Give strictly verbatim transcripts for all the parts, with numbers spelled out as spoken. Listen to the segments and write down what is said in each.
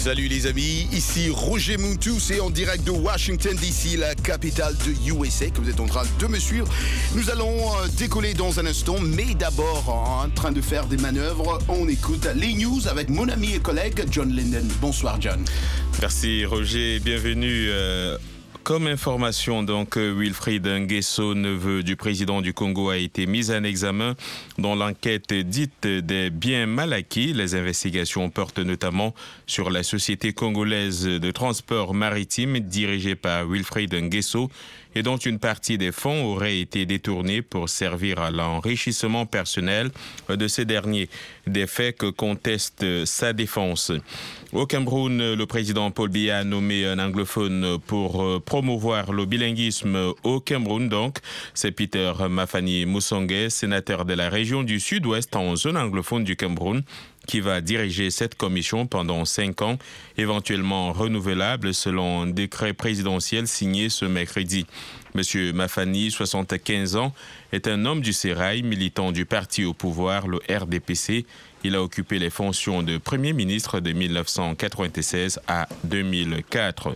Salut les amis, ici Roger Muntu, c'est en direct de Washington D C, la capitale de U S A, que vous êtes en train de me suivre. Nous allons décoller dans un instant, mais d'abord en train de faire des manœuvres, on écoute les news avec mon ami et collègue John Linden. Bonsoir John. Merci Roger, bienvenue. Euh... Comme information, donc, Wilfried Nguesso, neveu du président du Congo, a été mis en examen dans l'enquête dite des biens mal acquis. Les investigations portent notamment sur la société congolaise de transport maritime dirigée par Wilfried Nguesso et dont une partie des fonds aurait été détournée pour servir à l'enrichissement personnel de ces derniers. Des faits que conteste sa défense. Au Cameroun, le président Paul Biya a nommé un anglophone pour promouvoir le bilinguisme au Cameroun. Donc, c'est Peter Mafani Musonge, sénateur de la région du Sud-Ouest en zone anglophone du Cameroun, qui va diriger cette commission pendant cinq ans, éventuellement renouvelable selon un décret présidentiel signé ce mercredi. Monsieur Mafani, soixante-quinze ans, est un homme du sérail, militant du parti au pouvoir, le R D P C. Il a occupé les fonctions de Premier ministre de mille neuf cent quatre-vingt-seize à deux mille quatre.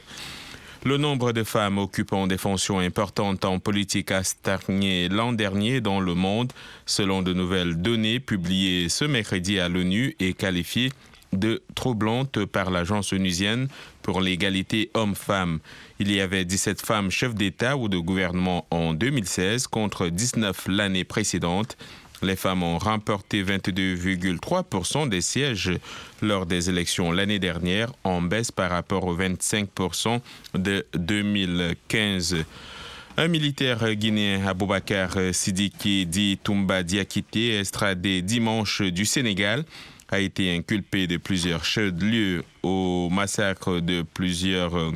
Le nombre de femmes occupant des fonctions importantes en politique a stagné l'an dernier dans le monde, selon de nouvelles données publiées ce mercredi à l'ONU et qualifiées de troublantes par l'agence onusienne pour l'égalité hommes-femmes. Il y avait dix-sept femmes chefs d'État ou de gouvernement en deux mille seize contre dix-neuf l'année précédente. Les femmes ont remporté vingt-deux virgule trois pour cent des sièges lors des élections l'année dernière, en baisse par rapport aux vingt-cinq pour cent de deux mille quinze. Un militaire guinéen, Aboubacar Sidiki dit Toumba Diakité, extradé dimanche du Sénégal, a été inculpé de plusieurs chefs-lieux au massacre de plusieurs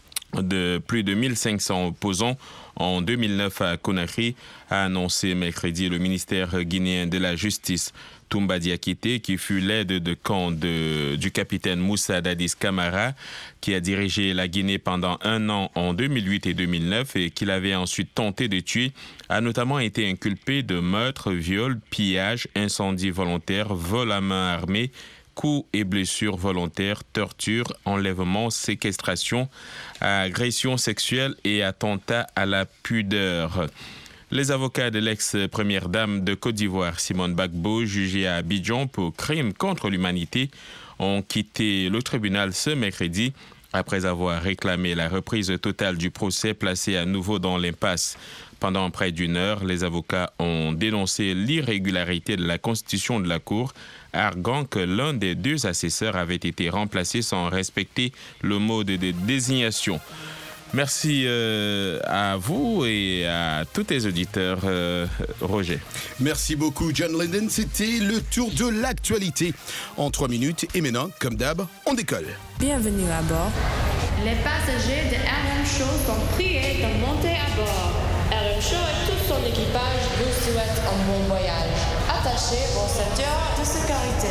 de plus de mille cinq cents opposants en deux mille neuf à Conakry, a annoncé mercredi le ministère guinéen de la Justice. Toumba Diakité, qui fut l'aide de camp de, du capitaine Moussa Dadis Camara, qui a dirigé la Guinée pendant un an en deux mille huit et deux mille neuf et qu'il avait ensuite tenté de tuer, a notamment été inculpé de meurtre, viol, pillage, incendie volontaire, vol à main armée, coups et blessures volontaires, torture, enlèvement, séquestration, agression sexuelle et attentat à la pudeur. Les avocats de l'ex-première dame de Côte d'Ivoire, Simone Gbagbo, jugée à Abidjan pour crime contre l'humanité, ont quitté le tribunal ce mercredi après avoir réclamé la reprise totale du procès placé à nouveau dans l'impasse. Pendant près d'une heure, les avocats ont dénoncé l'irrégularité de la constitution de la Cour, arguant que l'un des deux assesseurs avait été remplacé sans respecter le mode de désignation. Merci euh, à vous et à tous tes auditeurs, euh, Roger. Merci beaucoup, John Linden. C'était le tour de l'actualité en trois minutes. Et maintenant, comme d'hab, on décolle. Bienvenue à bord. Les passagers de R M Show sont priés de monter à bord. R M Show et tout son équipage vous souhaitent un bon voyage. Attachez vos ceintures de sécurité.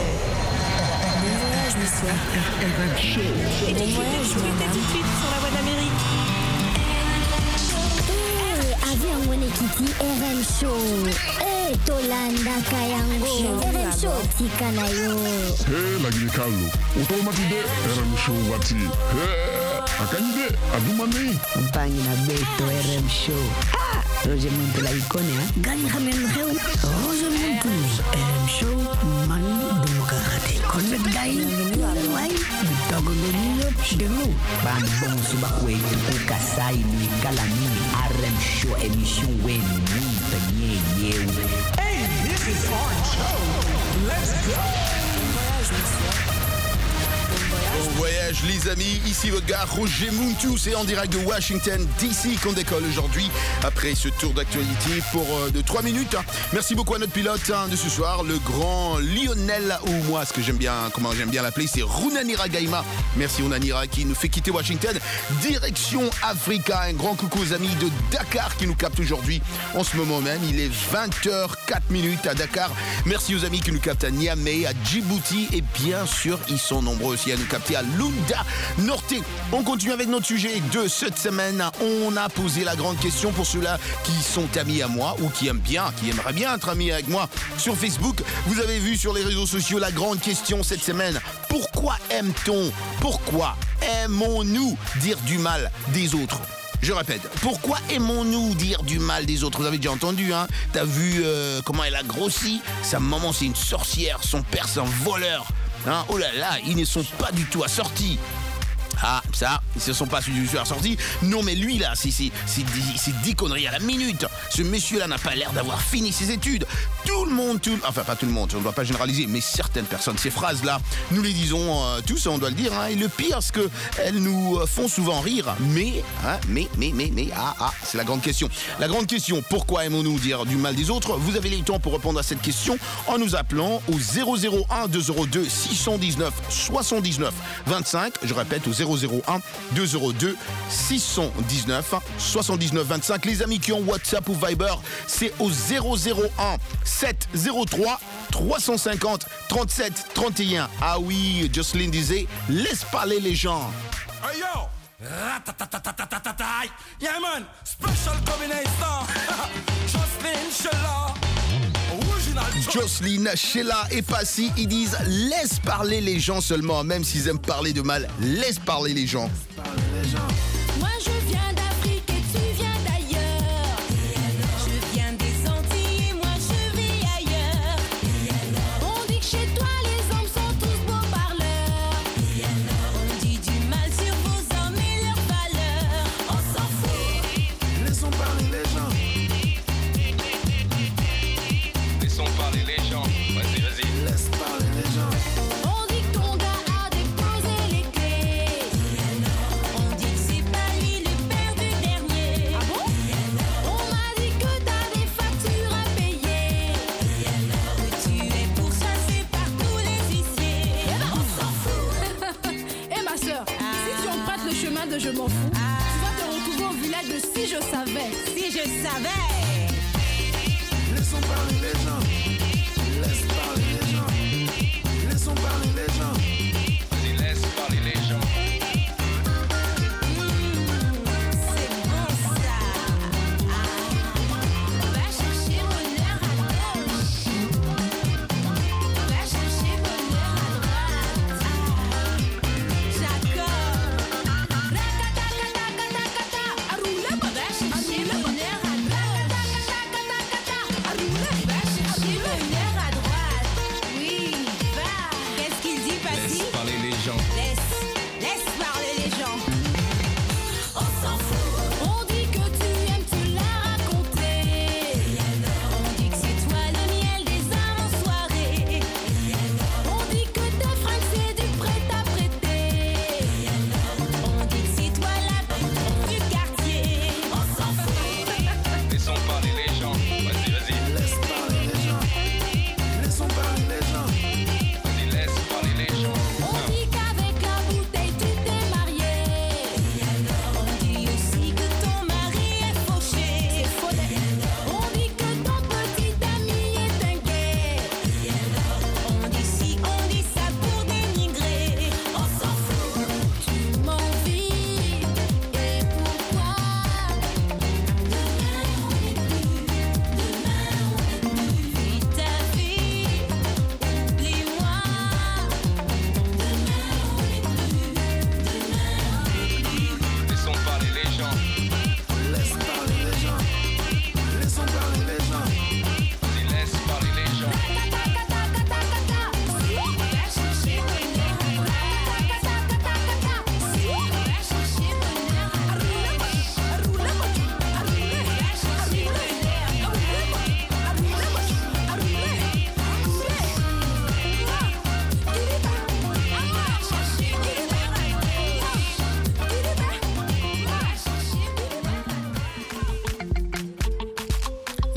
Bon voyage, monsieur. R M Show. Et bon voyage, madame. Tout de suite sur la voie d'Amérique. Avion mwenyekiti R M Show. Eh, Tolanda Kayango. R M Show tika na yo. Hey, lagi kalu. Utomatide R M Show wati. Hey, akanyide adumani. Mpangi na beto R M Show. Ah, Roger Muntu la ikone ha. Gani khamen kheu. Roger Muntu. R M Show mani demokrate. Konnet gai. Wai. Bitago nyo chidenu. Ban bon subakwe ukasai ni kalani. R M Show émission wen ni tanye yew. Hey, this is Orange Show. Let's go. Bon voyage les amis, ici votre gars Roger Muntu, c'est en direct de Washington D C qu'on décolle aujourd'hui après ce tour d'actualité pour euh, de trois minutes. Merci beaucoup à notre pilote hein, de ce soir, le grand Lionel, ou moi ce que j'aime bien, comment j'aime bien l'appeler, c'est Runanira Gaima. Merci Runanira qui nous fait quitter Washington, direction Africa. Un grand coucou aux amis de Dakar qui nous captent aujourd'hui. En ce moment même, il est vingt heures quatre minutes à Dakar. Merci aux amis qui nous captent à Niamey, à Djibouti et bien sûr, ils sont nombreux aussi à nous capter Maria Lunda Norte. On continue avec notre sujet de cette semaine. On a posé la grande question pour ceux-là qui sont amis à moi ou qui aiment bien, qui aimeraient bien être amis avec moi sur Facebook. Vous avez vu sur les réseaux sociaux la grande question cette semaine. Pourquoi aime-t-on, pourquoi aimons-nous dire du mal des autres ? Je répète, pourquoi aimons-nous dire du mal des autres ? Vous avez déjà entendu, hein ? T'as vu euh, comment elle a grossi ? Sa maman, c'est une sorcière, son père, c'est un voleur. Hein ? Oh là là, ils ne sont pas du tout assortis. Ah, ça, ils se sont pas du tout assortis. Non, mais lui, là, c'est, c'est, c'est, c'est dix conneries à la minute. Ce monsieur-là n'a pas l'air d'avoir fini ses études. Tout le monde, tout, enfin, pas tout le monde, on ne doit pas généraliser, mais certaines personnes, ces phrases-là, nous les disons euh, tous, on doit le dire. Hein, et le pire, c'est qu'elles nous font souvent rire. Mais, hein, mais, mais, mais, mais, ah, ah, c'est la grande question. La grande question, pourquoi aimons-nous dire du mal des autres ? Vous avez le temps pour répondre à cette question en nous appelant au zéro zéro un deux zéro deux six cent dix-neuf soixante-dix-neuf vingt-cinq. Je répète, au zéro zéro un deux zéro deux six cent dix-neuf soixante-dix-neuf vingt-cinq. Les amis qui ont WhatsApp ou Viber, c'est au zéro zéro un sept zéro trois trois cent cinquante trente-sept trente et un. Ah oui, Jocelyne disait, laisse parler les gens. Hey yo! Yeah man, special combination. Jocelyne Sheila. Jocelyne, Sheila et Passy, ils disent laisse parler les gens seulement, même s'ils aiment parler de mal, laisse parler les gens. Moi je viens d'Afrique et tu viens d'ailleurs. Je viens des Antilles et moi je vis ailleurs. On dit que chez toi les hommes sont tous beaux parleurs. On dit du mal sur vos hommes et leurs valeurs. On s'en fout. Laissons parler les gens. Laissons parler les gens. Vas-y, vas-y. Laisse parler les gens. On dit que ton gars a déposé les clés. On dit que c'est pas lui le père du dernier. Ah bon? On m'a dit que t'as des factures à payer. Que tu es pourchassé par tous les huissiers. Eh ben on s'en fout. Eh ma soeur, si tu empruntes le chemin de je m'en fous, tu vas te retrouver au village de si je savais. Si je savais. Laissons parler les gens. Laisse parler les gens. Laissons parler les gens. Vas-y, laisse parler les gens. C'est bon ça. Va chercher bonheur à gauche. Va chercher bonheur à droite. J'accorde. Racatacatakata. À rouler. Va chercher le bonheur à droite. À rouler. Va chercher bonheur à droite. Oui, va. Qu'est-ce qu'il dit?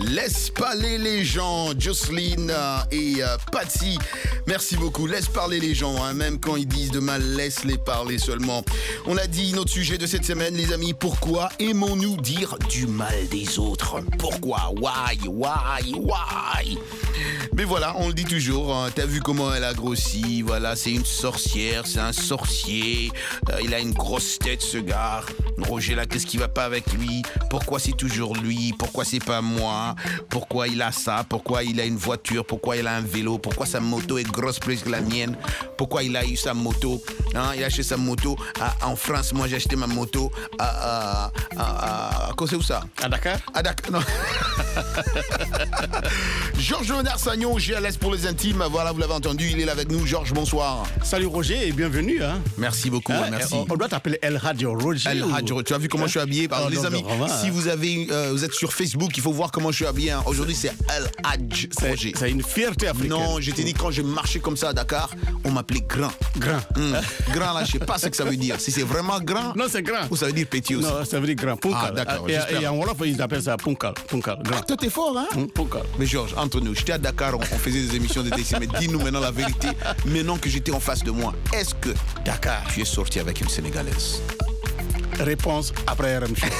Laisse parler les gens, Jocelyne et euh, Patsy. Merci beaucoup. Laisse parler les gens, hein, même quand ils disent de mal, laisse-les parler seulement. On a dit notre sujet de cette semaine, les amis. Pourquoi aimons-nous dire du mal des autres? Pourquoi? Why? Why? Why? Mais voilà, on le dit toujours. Hein, t'as vu comment elle a grossi? Voilà, c'est une sorcière, c'est un sorcier. Euh, il a une grosse tête, ce gars. Roger là, qu'est-ce qui va pas avec lui? Pourquoi c'est toujours lui? Pourquoi c'est pas moi? Pourquoi il a ça? Pourquoi il a une voiture? Pourquoi il a un vélo? Pourquoi sa moto est grosse plus que la mienne? Pourquoi il a eu sa moto? Hein, il a acheté sa moto à, en France. Moi, j'ai acheté ma moto à... à, à, à quoi c'est où ça? À Dakar? À Dakar, non. Georges Léonard Sagnon, G L S pour les intimes. Voilà, vous l'avez entendu, il est là avec nous. Georges, bonsoir. Salut Roger et bienvenue. Hein. Merci beaucoup, Hein, merci. On, on doit t'appeler El Radio Roger. El ou- Radio, tu as vu comment je suis habillé? Pardon, Oh, les non, amis, non, vraiment, si hein. vous avez, euh, vous êtes sur Facebook, il faut voir comment je suis habillé. Hein. Aujourd'hui, c'est El Hadj C'est- Roger. C'est une fierté africaine. Non, je t'ai dit, quand je marchais comme ça à Dakar, on m'appelait grand. Grand. Hum, Grand, là, je sais pas ce que ça veut dire. Si c'est vraiment grand, Non, c'est grand. ou ça veut dire petit aussi. Non, ça veut dire grand. Punkal. Ah, d'accord, Et, j'espère. et en Wolof, ils appellent ça Punkal. Punkal. Ah, Grand. toi, t'es fort, hein? Hum, Punkal. Mais Georges, entre nous, j'étais à Dakar, on, on faisait des émissions de D C, mais dis-nous maintenant la vérité, maintenant que j'étais en face de moi, est-ce que Dakar, tu es sorti avec une Sénégalaise? Réponse après R M Show.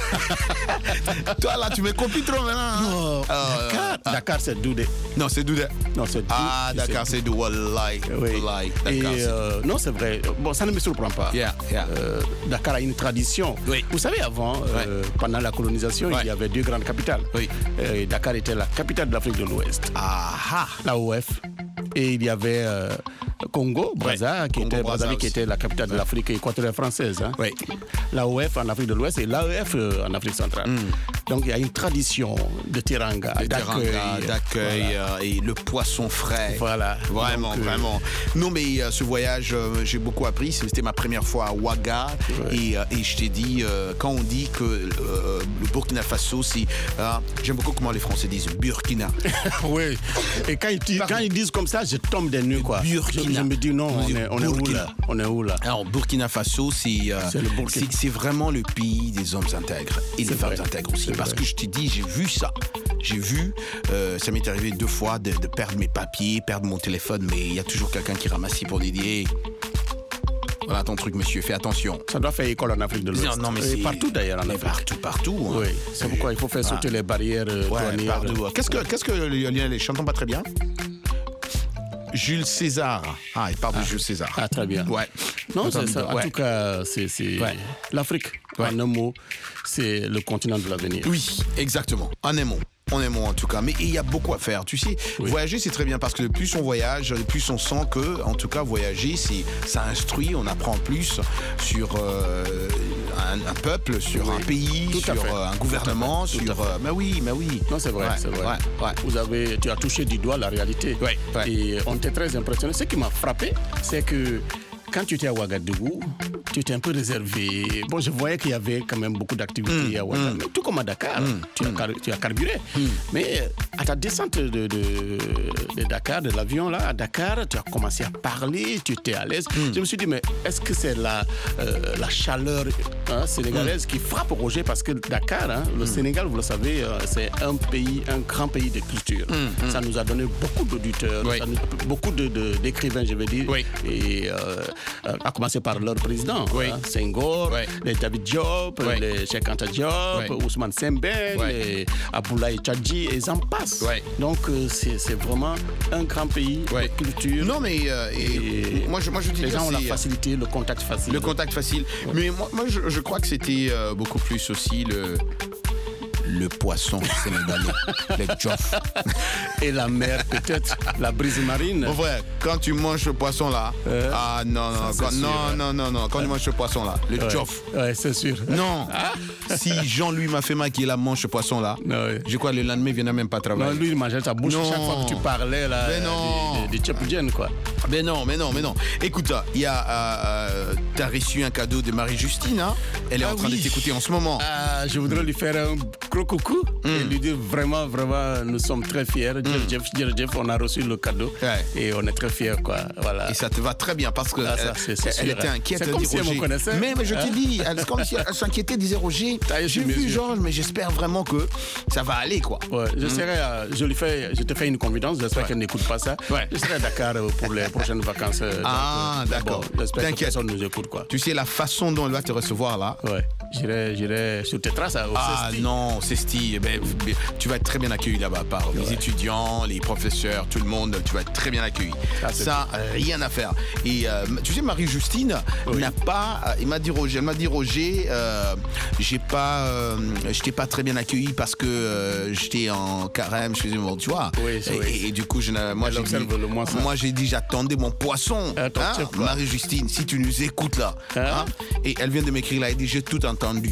Toi là, tu me copies trop maintenant. Hein? Non, Euh, Dakar, ah. Dakar, c'est Doudé. Non, c'est Doudé. Non, c'est Dou- Ah, Dakar, c'est Doudé. Wallahi. Oui. Wallahi. Et Dakar, c'est- euh, non, c'est vrai. Bon, ça ne me surprend pas. Yeah, yeah. Euh, Dakar a une tradition. Oui. Vous savez, avant, euh, pendant la colonisation, Ouais. il y avait deux grandes capitales. Oui. Euh, et Dakar était la capitale de l'Afrique de l'Ouest, Ah ah. la O F. Et il y avait euh, Congo, Brazza, qui Congo, était, Brazza Brazzaville, qui aussi. était la capitale de l'Afrique équatoriale française. Hein. Oui. La O F en Afrique de l'Ouest et l'A E F euh, en Afrique centrale. Donc il y a une tradition de teranga, Le d'accueil. teranga, d'accueil Voilà. euh, et le poisson frais. Voilà. Vraiment, Donc, euh, vraiment. Non, mais euh, ce voyage, euh, j'ai beaucoup appris. C'était ma première fois à Ouaga. Ouais. Et, euh, et je t'ai dit, euh, quand on dit que euh, le Burkina Faso, c'est. hein, j'aime beaucoup comment les Français disent Burkina. Oui. Et quand ils, disent- quand ils disent comme ça, je tombe des nues, quoi. Je, Burkina. je me dis non, on est, on est où Burkina. là? On est où là? Alors, Burkina Faso, c'est euh, C'est le Burkina. c'est- c'est vraiment le pays des hommes intègres et des C'est femmes vrai. intègres aussi. C'est Parce vrai. que je t'ai dit, j'ai vu ça. J'ai vu, euh, ça m'est arrivé deux fois de, de perdre mes papiers, perdre mon téléphone, mais il y a toujours quelqu'un qui ramasse pour lui dire hey, voilà ton truc, monsieur, fais attention. Ça doit faire école en Afrique de l'Ouest. Non, non, mais Et c'est partout d'ailleurs en mais Afrique. Partout, partout. hein. Oui, c'est pourquoi il faut faire sauter les barrières euh, Ouais, douanières. partout. Qu'est-ce que, qu'est-ce que Lionel, je t'entends pas très bien. Jules César. Ah, il parle de Jules César. Ah, très bien. Ouais. Non, Attends, c'est ça. En ouais. tout cas, c'est c'est- Ouais. l'Afrique, Ouais. en un mot, c'est le continent de l'avenir. Oui, exactement. En aimant. En aimant en tout cas. Mais il y a beaucoup à faire. Tu sais, Oui. voyager c'est très bien parce que le plus on voyage, le plus on sent que, en tout cas, voyager, c'est, ça instruit, on apprend plus sur euh, un, un peuple, sur Oui. un pays, Tout à sur fait. euh, un Tout gouvernement, à fait. Tout sur. à fait. euh, mais oui, mais oui. Non, c'est vrai, Ouais, c'est vrai. Ouais, ouais. Vous avez, tu as touché du doigt la réalité. Ouais, ouais. Et on était très impressionné. Ce qui m'a frappé, c'est que quand tu étais à Ouagadougou, tu étais un peu réservé. Bon, je voyais qu'il y avait quand même beaucoup d'activités à Ouagadougou. Mais tout comme à Dakar, tu, as car- tu as carburé. Mais euh, à ta descente de, de, de Dakar, de l'avion là, à Dakar, tu as commencé à parler, tu étais à l'aise. Je me suis dit, mais est-ce que c'est la, euh, la chaleur hein, sénégalaise qui frappe Roger? Parce que Dakar, hein, le Sénégal, vous le savez, euh, c'est un pays, un grand pays de culture. Ça nous a donné beaucoup d'auditeurs, Oui. ça nous- beaucoup de, de- d'écrivains, je veux dire. Oui. Et euh, euh, à commencer par leur président, Oui. hein, Senghor, Oui. les David Diop, Oui. les Cheikh Anta Diop, Oui. Ousmane Sembène, Oui. les Aboulaye Tchadji, et j'en passe. Oui. Donc euh, c'est, c'est vraiment un grand pays Oui. de culture. Non, mais euh, et, Et moi, je, moi, je dis les dire, gens ont la c'est, euh, facilité, le contact facile. Le contact facile. Mais moi, moi je, je crois que c'était euh, beaucoup plus aussi le. Le poisson sénégalais, le djof. Et la mer, peut-être, la brise marine. Mon frère, quand tu manges ce poisson là, Euh, ah non, non, ça, quand- c'est sûr, non, hein. non, non, non, quand tu manges ce poisson là, le Ouais. djof. Ouais, c'est sûr. Non, si Jean-Louis Mafema qui est là mange ce poisson là, Ouais. je crois que le lendemain il viendra même pas Non, travailler. lui, il mangeait sa bouche Non. chaque fois que tu parlais là, Mais non. des, des, des Tchèpoudiennes, quoi. Mais non, mais non, mais non. Écoute, il y a, euh, t'as reçu un cadeau de Marie-Justine, hein? Elle est Ah en train oui. de t'écouter en ce moment. Ah, je voudrais lui faire un gros coucou et lui dire vraiment, vraiment, nous sommes très fiers. Jeff, Jeff, Jeff, Jeff, on a reçu le cadeau et on est très fiers, quoi. Voilà. Et ça te va très bien parce que Ah, ça, euh, c'est- c'est elle sûr, était hein. inquiète. C'est elle comme dit, si elle me Roger, connaissait. Mais, mais je te Hein? dis, elle- c'est comme si elle s'inquiétait, disait Roger, Ça y est, j'ai je vu mesure. Georges, mais j'espère vraiment que ça va aller, quoi. Ouais, je Mm. serai, euh, je lui fais, je te fais une confidence. J'espère qu'elle n'écoute pas ça. Je serai à Dakar euh, pour les prochaines vacances. euh, Ah, donc, euh, d'accord. bon, j'espère que T'inquiète. personne nous écoute, quoi. Tu sais la façon dont elle va te recevoir là. Ouais. J'irai, j'irai sur tes traces au Ah Cesti. non, Cesti, eh ben, tu vas être très bien accueilli là-bas par les étudiants, les professeurs, tout le monde, tu vas être très bien accueilli. c'est Ça, rien à faire. Et euh, tu sais, Marie-Justine n'a pas, euh, il m'a dit Roger, elle m'a dit Roger, euh, j'ai pas, euh, j'étais pas très bien accueilli parce que euh, j'étais en carême, je faisais mon, tu vois. Oui, c'est et, vrai. et- et du coup, je, n'ai- moi Elle j'ai dit, observe le moins ça. moi j'ai dit, j'attendais mon poisson. Attends, Hein, tiens, quoi. Marie-Justine, si tu nous écoutes là, hein, et elle vient de m'écrire là, elle dit, j'ai tout entendu.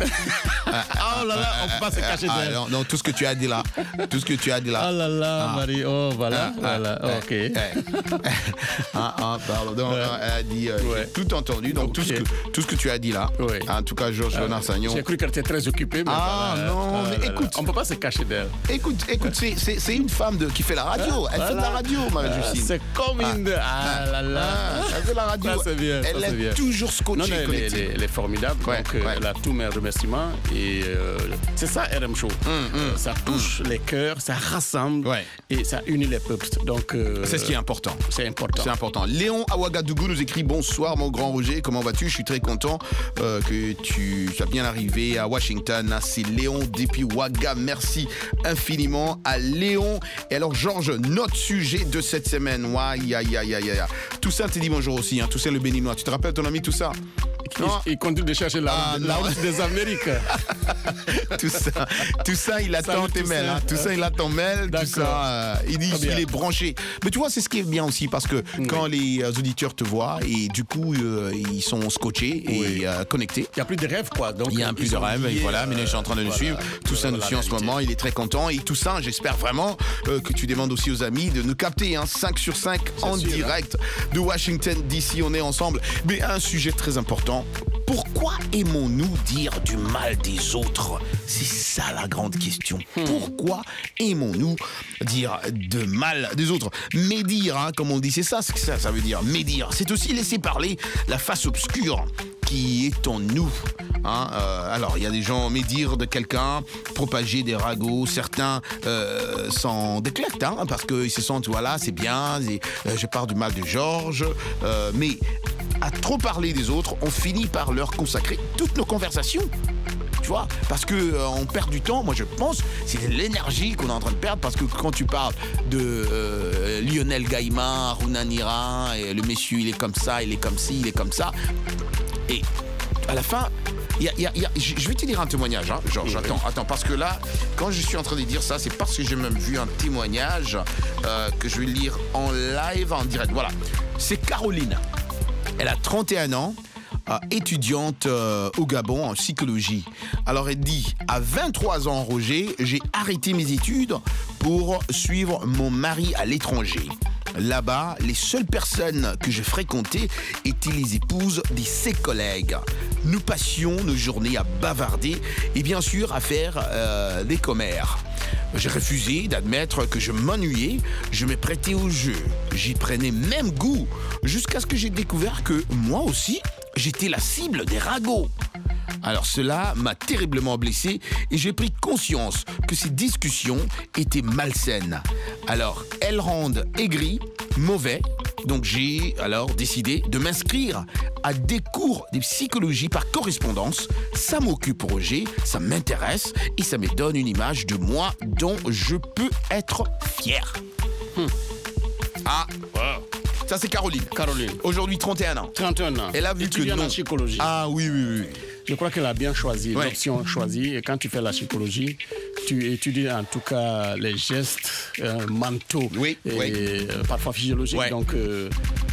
Oh là là, on peut pas se cacher Ah, d'elle. non, non, tout ce que tu as dit là, tout ce que tu as dit là. Oh là là, Ah. Marie, oh voilà, Ah, voilà, ah, ok. eh, eh. Ah, ah, pardon, Ouais. elle a dit, euh, Ouais. j'ai tout entendu, donc tout, ce Ok. que, tout ce que tu as dit là, en tout cas, Georges Ah, Léonard Sagnon. J'ai cru qu'elle était très occupée, mais Ah, voilà, non, hein. mais Ah là là. écoute. On peut pas se cacher d'elle. Écoute, écoute, c'est- c'est c'est une femme de, qui fait la radio, elle fait de la Voilà. radio, Marie-Justine. Ah, c'est comme une de- Ah là là. Ah, elle fait la radio, Ça, c'est bien, ça, elle c'est est bien. toujours scotchée, Non, non, elle, est- connectée. elle est- elle est formidable. Donc, euh, elle a tous mes remerciements. Et euh, c'est ça, R M Show. Euh, ça touche les cœurs, ça rassemble et ça unit les peuples. Donc, euh, C'est ce qui est important. C'est important. C'est important. Léon à Ouagadougou nous écrit bonsoir mon grand Roger, comment vas-tu? Je suis très content euh, que tu sois bien arrivé à Washington. C'est Léon depuis Ouaga. Merci infiniment à Léon. Et alors Georges, notre sujet de cette semaine. Aïe, aïe, aïe, aïe, aïe. Toussaint te dit bonjour aussi. Hein. Toussaint le béninois. Tu te rappelles ton ami Toussaint? Il, il continue de chercher la, Ah, la non. route des Amériques. tout ça, tout ça, il attend Salut, tes Toussaint. mails. Hein. Tout ça, il attend mail. Tout D'accord. ça, euh, il dit Très qu'il bien. est branché. Mais tu vois, c'est ce qui est bien aussi parce que quand les euh, auditeurs te voient et du coup, euh, ils sont scotchés et euh, connectés. Il n'y a plus de rêve, quoi. Donc, Il y a un ils plus de sont rêve. Et liés, voilà, mais je suis en train de le voilà, suivre. Tout ça voilà nous la suit en ce réalité. moment. Il est très content. Et tout ça, j'espère vraiment euh, que tu demandes aussi aux amis de nous capter. Hein, cinq sur cinq en sûr, direct de Washington D C. On est ensemble. Mais un sujet très important. Pourquoi aimons-nous dire du mal des autres? C'est ça la grande question. Pourquoi aimons-nous dire de mal des autres? Médire, hein, comme on dit, c'est ça ce que ça, ça veut dire. Médire, c'est aussi laisser parler la face obscure qui est en nous. Hein, euh, alors, il y a des gens médire de quelqu'un, propager des ragots. Certains euh, s'en déclectent hein, parce qu'ils se sentent, voilà, c'est bien, et, euh, je parle du mal de Georges. Euh, mais à trop parler des autres, on finit par leur consacrer toutes nos conversations. Tu vois, parce que euh, on perd du temps. Moi, je pense, c'est de l'énergie qu'on est en train de perdre. Parce que quand tu parles de euh, Lionel Gaïma, Runanira, et le monsieur, il est comme ça, il est comme ci, il est comme ça. Et à la fin, il y a, il y a- il y a- je je vais te dire un témoignage, hein, Georges. Attends, attends, parce que là, quand je suis en train de dire ça, c'est parce que j'ai même vu un témoignage euh, que je vais lire en live, en direct. Voilà, c'est Caroline. Elle a trente et un ans, euh, étudiante euh, au Gabon en psychologie. Alors elle dit, à vingt-trois ans, Roger, j'ai arrêté mes études pour suivre mon mari à l'étranger. Là-bas, les seules personnes que je fréquentais étaient les épouses de ses collègues. Nous passions nos journées à bavarder et bien sûr à faire euh, des commères. J'ai refusé d'admettre que je m'ennuyais, je me prêtais au jeu. J'y prenais même goût, jusqu'à ce que j'ai découvert que moi aussi, j'étais la cible des ragots. Alors cela m'a terriblement blessé et j'ai pris conscience que ces discussions étaient malsaines. Alors elles rendent aigri, mauvais. Donc j'ai alors décidé de m'inscrire à des cours de psychologie par correspondance. Ça m'occupe, Roger, ça m'intéresse et ça me donne une image de moi dont je peux être fier. Hmm. Ah, ça c'est Caroline. Caroline. Aujourd'hui trente et un ans. trente et un ans. Elle a vu que Étudiante non. en psychologie. Ah oui, oui, oui. Je crois qu'elle a bien choisi, Ouais. l'option choisie. Et quand tu fais la psychologie, tu étudies en tout cas les gestes euh, mentaux Oui, et oui. euh, parfois physiologiques. Ouais. Donc, euh,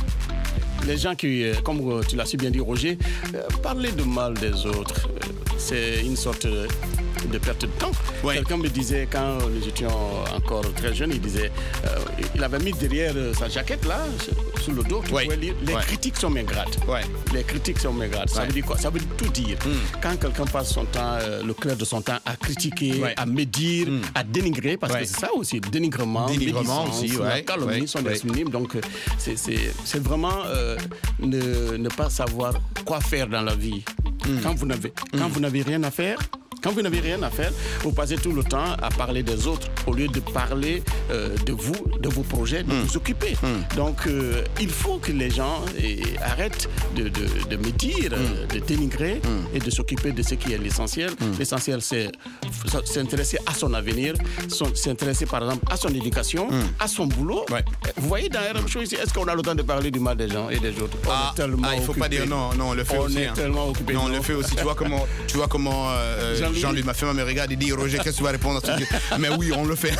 les gens qui, euh, comme euh, tu l'as si bien dit, Roger, euh, parler de mal des autres, euh, c'est une sorte euh, de perte de temps. Ouais. Quelqu'un me disait, quand nous étions encore très jeunes, il disait, euh, il avait mis derrière sa jaquette là, sous le dos, ouais. Lire, les ouais. critiques sont maigrettes. Ouais. Les critiques sont maigrettes. Ça ouais. veut dire quoi? Ça veut tout dire. Mm. Quand quelqu'un passe son temps, euh, le clair de son temps à critiquer, ouais. à médire, mm. à dénigrer, parce ouais. que c'est ça aussi, dénigrement, dénigrement aussi, ouais. la calomnie ouais. sont des ouais. synonymes. Donc c'est, c'est, c'est vraiment euh, ne, ne pas savoir quoi faire dans la vie. Mm. Quand vous n'avez, mm. quand vous n'avez rien à faire, Quand vous n'avez rien à faire, vous passez tout le temps à parler des autres au lieu de parler euh, de vous, de vos projets, de mm. vous occuper. Mm. Donc, euh, il faut que les gens eh, arrêtent de, de, de médire, mm. de dénigrer mm. et de s'occuper de ce qui est l'essentiel. Mm. L'essentiel, c'est s'intéresser à son avenir, son, s'intéresser par exemple à son éducation, mm. à son boulot. Ouais. Vous voyez dans R M Show ici, est-ce qu'on a le temps de parler du mal des gens et des autres? On ah, est tellement ah, il ne faut occupé. pas dire non, non, on le fait on aussi. On est hein. tellement occupé. Non, on le fait aussi. Tu vois comment, tu vois comment euh, Jean-Louis, Jean-Louis m'a fait me regarde et dit Roger, qu'est-ce que tu vas répondre à ce truc? Mais oui, on le fait.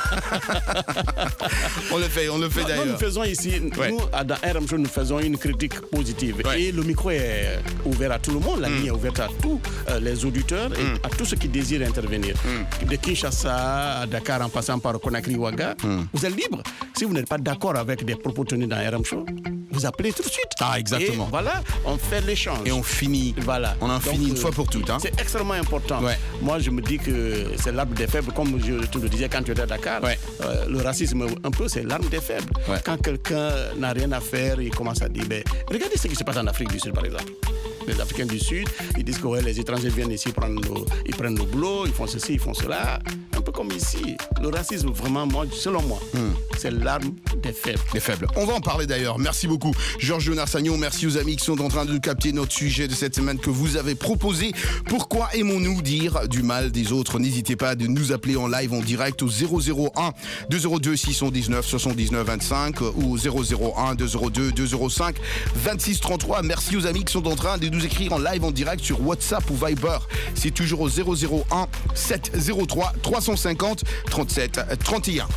on le fait, on le fait non, d'ailleurs. Nous, nous faisons ici, ouais. nous, dans R M Show, nous faisons une critique positive. Ouais. Et le micro est ouvert à tout le monde, la mm. ligne est ouverte à tous euh, les auditeurs et mm. à tous ceux qui désirent intervenir. Mm. De Kinshasa à Dakar en passant par Conakry, Ouaga, mm. vous êtes libre. Si vous n'êtes pas d'accord avec des propos tenus dans R M Show, vous appelez tout de suite. Ah, exactement. Et voilà, on fait l'échange. Et on finit. Voilà. On en Donc, finit une euh, fois pour toutes. Hein. C'est extrêmement important. Ouais. Moi, je me dis que c'est l'arme des faibles, comme je te le disais quand tu étais à Dakar. Ouais. Euh, le racisme, un peu, c'est l'arme des faibles. Ouais. Quand quelqu'un n'a rien à faire, il commence à dire, ben, regardez ce qui se passe en Afrique du Sud, par exemple. Les Africains du Sud, ils disent que ouais, les étrangers viennent ici, prendre nos, ils prennent nos boulots, ils font ceci, ils font cela. Un peu comme ici. Le racisme, vraiment, moi, selon moi, mm. c'est l'arme des faibles. Des faibles. On va en parler d'ailleurs. Merci beaucoup, Georges Narsagnon. Merci aux amis qui sont en train de capter notre sujet de cette semaine que vous avez proposé. Pourquoi aimons-nous dire du mal des autres? N'hésitez pas à nous appeler en live, en direct au zéro zéro un deux zéro deux six cent dix-neuf soixante-dix-neuf vingt-cinq ou au zéro zéro un deux zéro deux deux zéro cinq vingt-six trente-trois. Merci aux amis qui sont en train de nous écrire en live, en direct sur WhatsApp ou Viber. C'est toujours au zéro zéro un sept zéro trois trois cent cinquante trente-sept trente et un.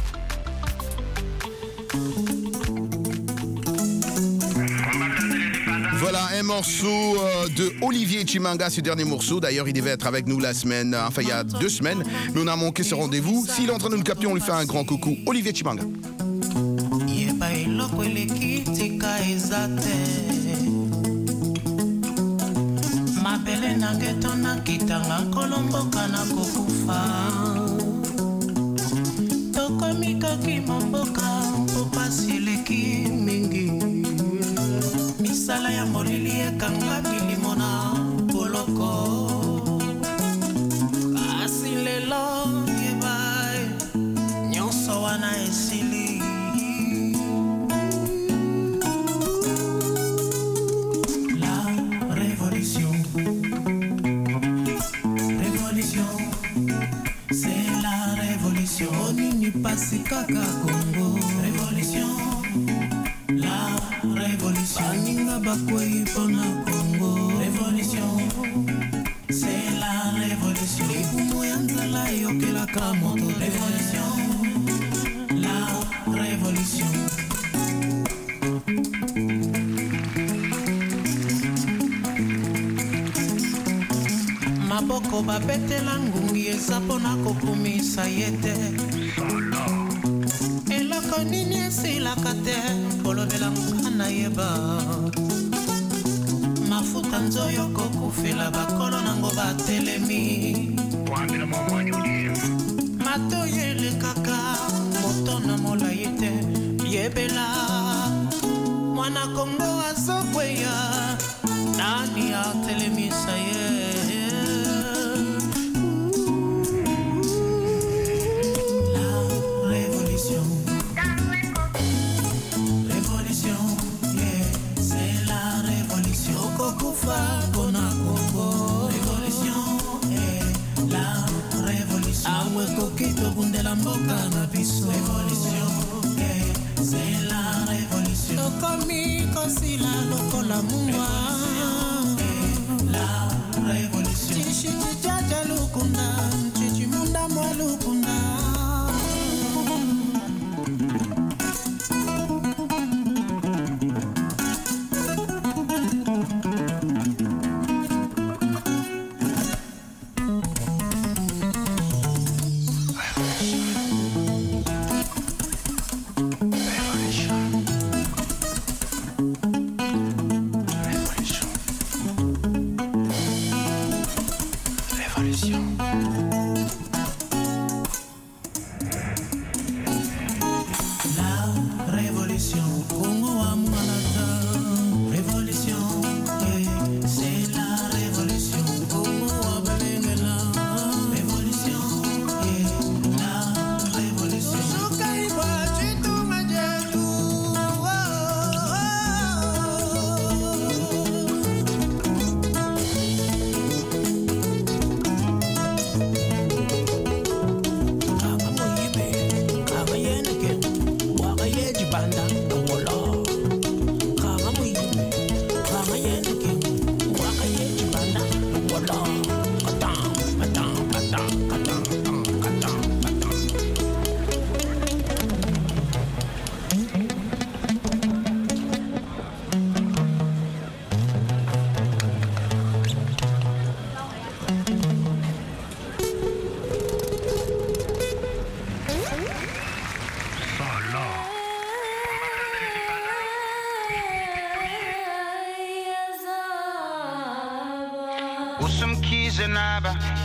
Voilà un morceau euh, de Olivier Chimanga, ce dernier morceau. D'ailleurs, il devait être avec nous la semaine, enfin il y a deux semaines, mais on a manqué ce rendez-vous. S'il est en train de nous capter, on lui fait un grand coucou. Olivier Chimanga. Mabele na geto na kitanga kolomboka na kokufa tokomikaki momboka mpo pasi eleki mingi misala ya molili ekangaki limona boloko kasi lelo yebai nyonso wana esili Kaka Congo Révolution La révolution Aninga Bakwei Pona Congo Révolution C'est la révolution Ibumo Yanzala Yokela Kamoto Révolution La révolution Maboko babetela ngungi eza pona kokumisa yete eloko nini esilaka te kolobela mokana yeba mafuta nzoyo kokufela bakolo nango batelemi matoyo elekaka moto na molai te yebela mwana kongo azokweya nani atelemisa ye la mboka na biso révolution eh, c'est la révolution tokomi kosila lokola mungwa eh, la révolution chichichichacha lukunda chichimunda mwa lukunda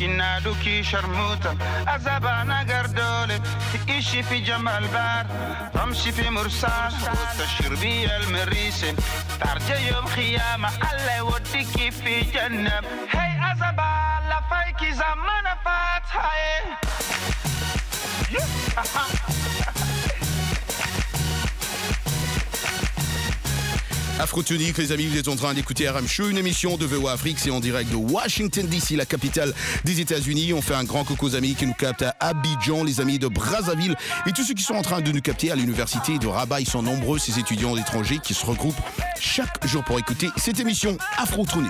ينادوكي شرموطة أزابا نقر دولة تعيشي في جمال بار تمشي في مرسال وتشربي المريسن ترجع يوم خيامة الله يوديكي في جنة هي أزابا لا فايكي زمان فات هاي Afrotonique, les amis, vous êtes en train d'écouter R M Show, une émission de V O A Afrique, c'est en direct de Washington D C, la capitale des États-Unis. On fait un grand coucou aux amis qui nous captent à Abidjan, les amis de Brazzaville et tous ceux qui sont en train de nous capter à l'université de Rabat. Ils sont nombreux, ces étudiants étrangers qui se regroupent chaque jour pour écouter cette émission Afrotonique.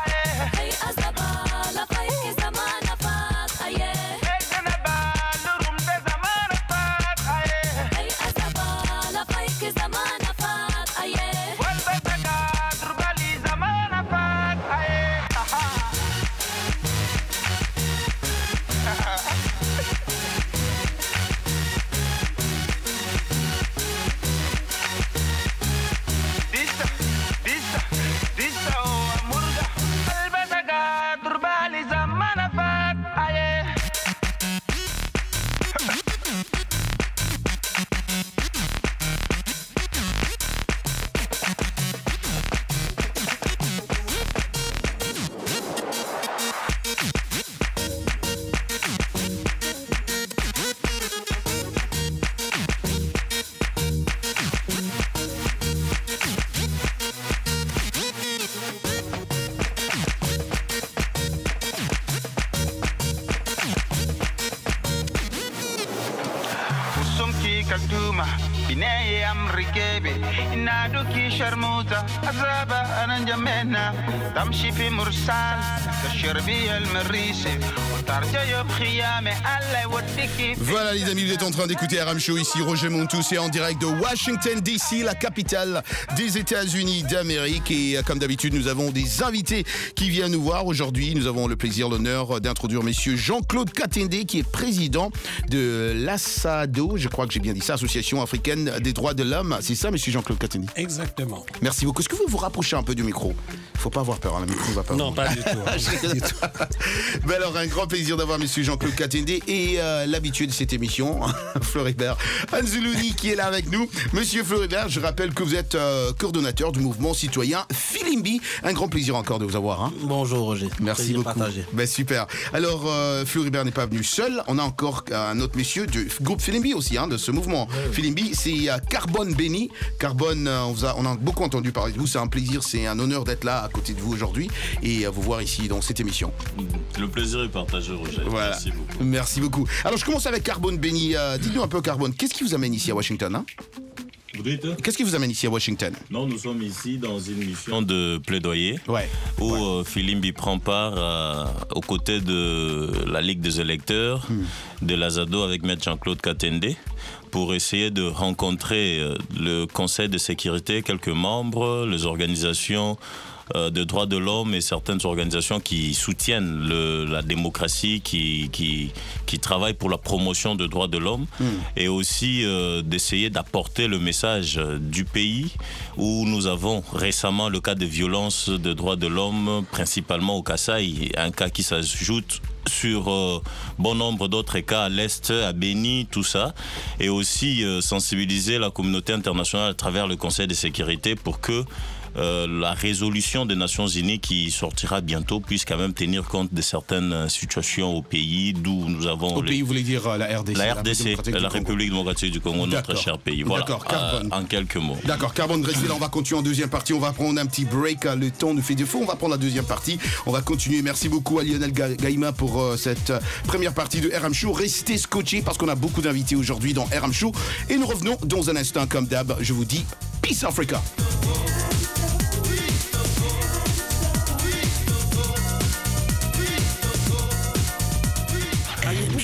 kaltuma binaye amrikebe inaduki sharmuta azaba ananjamena tamshi fi mursal kashirbi almarisi وترجع يوم خيامه الله يوديكي. Voilà les amis, vous êtes en train d'écouter R M Show, ici Roger Montou, c'est en direct de Washington D C, la capitale des États-Unis d'Amérique. Et comme d'habitude, nous avons des invités qui viennent nous voir. Aujourd'hui, nous avons le plaisir, l'honneur d'introduire monsieur Jean-Claude Katende, qui est président de l'ASADO, je crois que j'ai bien dit ça, Association africaine des droits de l'homme. C'est ça, monsieur Jean-Claude Katende? Exactement. Merci beaucoup. Est-ce que vous vous rapprochez un peu du micro? Il ne faut pas avoir peur, hein, le micro ne va pas. Non, pas du tout. Hein, pas du tout. Ben alors, un grand plaisir d'avoir monsieur Jean-Claude Katende et euh, l'habitué de cette émission, Floribert Anzoulouni, qui est là avec nous. Monsieur Floribert, je rappelle que vous êtes euh, coordonnateur du mouvement citoyen Filimbi. Un grand plaisir encore de vous avoir. Hein. Bonjour Roger. Merci plaisir beaucoup. Partagé. Ben, super. Alors, euh, Floribert n'est pas venu seul. On a encore un autre monsieur du groupe Filimbi aussi, hein, de ce mouvement. Oui. Filimbi, c'est euh, Carbone Béni. Carbone, euh, on, vous a, on a beaucoup entendu parler de vous. C'est un plaisir, c'est un honneur d'être là à côté de vous aujourd'hui et à vous voir ici dans cette émission. Le plaisir est partagé, Roger. Voilà. Merci beaucoup. Merci beaucoup. Alors, je commence avec Carbone Béni. Euh, dites-nous un peu, Carbone, qu'est-ce qui vous amène ici à Washington, hein? Vous dites? Qu'est-ce qui vous amène ici à Washington? Non, nous sommes ici dans une mission de plaidoyer, ouais. où ouais. Euh, Filimbi prend part euh, aux côtés de la Ligue des électeurs, hmm. de l'ASADO avec Maître Jean-Claude Katende, pour essayer de rencontrer euh, le Conseil de sécurité, quelques membres, les organisations Euh, de droits de l'homme et certaines organisations qui soutiennent le, la démocratie, qui, qui, qui travaillent pour la promotion des droits de l'homme, mmh. et aussi euh, d'essayer d'apporter le message du pays où nous avons récemment le cas de violence de droits de l'homme, principalement au Kasaï, un cas qui s'ajoute sur euh, bon nombre d'autres cas à l'Est, à Béni, tout ça, et aussi euh, sensibiliser la communauté internationale à travers le Conseil de sécurité pour que Euh, la résolution des Nations Unies qui sortira bientôt puisse quand même tenir compte de certaines situations au pays d'où nous avons... Au les... pays, vous voulez dire la R D C? La R D C, la, la République démocratique du Congo, notre cher pays. Voilà, D'accord, Carbone. Euh, en quelques mots. D'accord, Carbone, restez là, on va continuer en deuxième partie. On va prendre un petit break, le temps nous fait défaut. On va prendre la deuxième partie. On va continuer. Merci beaucoup à Lionel Ga- Gaïma pour euh, cette euh, première partie de R M Show. Restez scotchés parce qu'on a beaucoup d'invités aujourd'hui dans R M Show. Et nous revenons dans un instant, comme d'hab. Je vous dis, Peace Africa.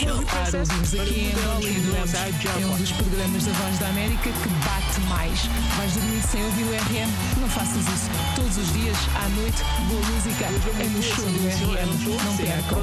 A ouvimos aqui em Angola e adoramos. É um dos programas da Voz da América que bate mais. Vais dormir sem ouvir o R M? Não faças isso. Todos os dias, à noite, boa música é no show do R M. Não percam.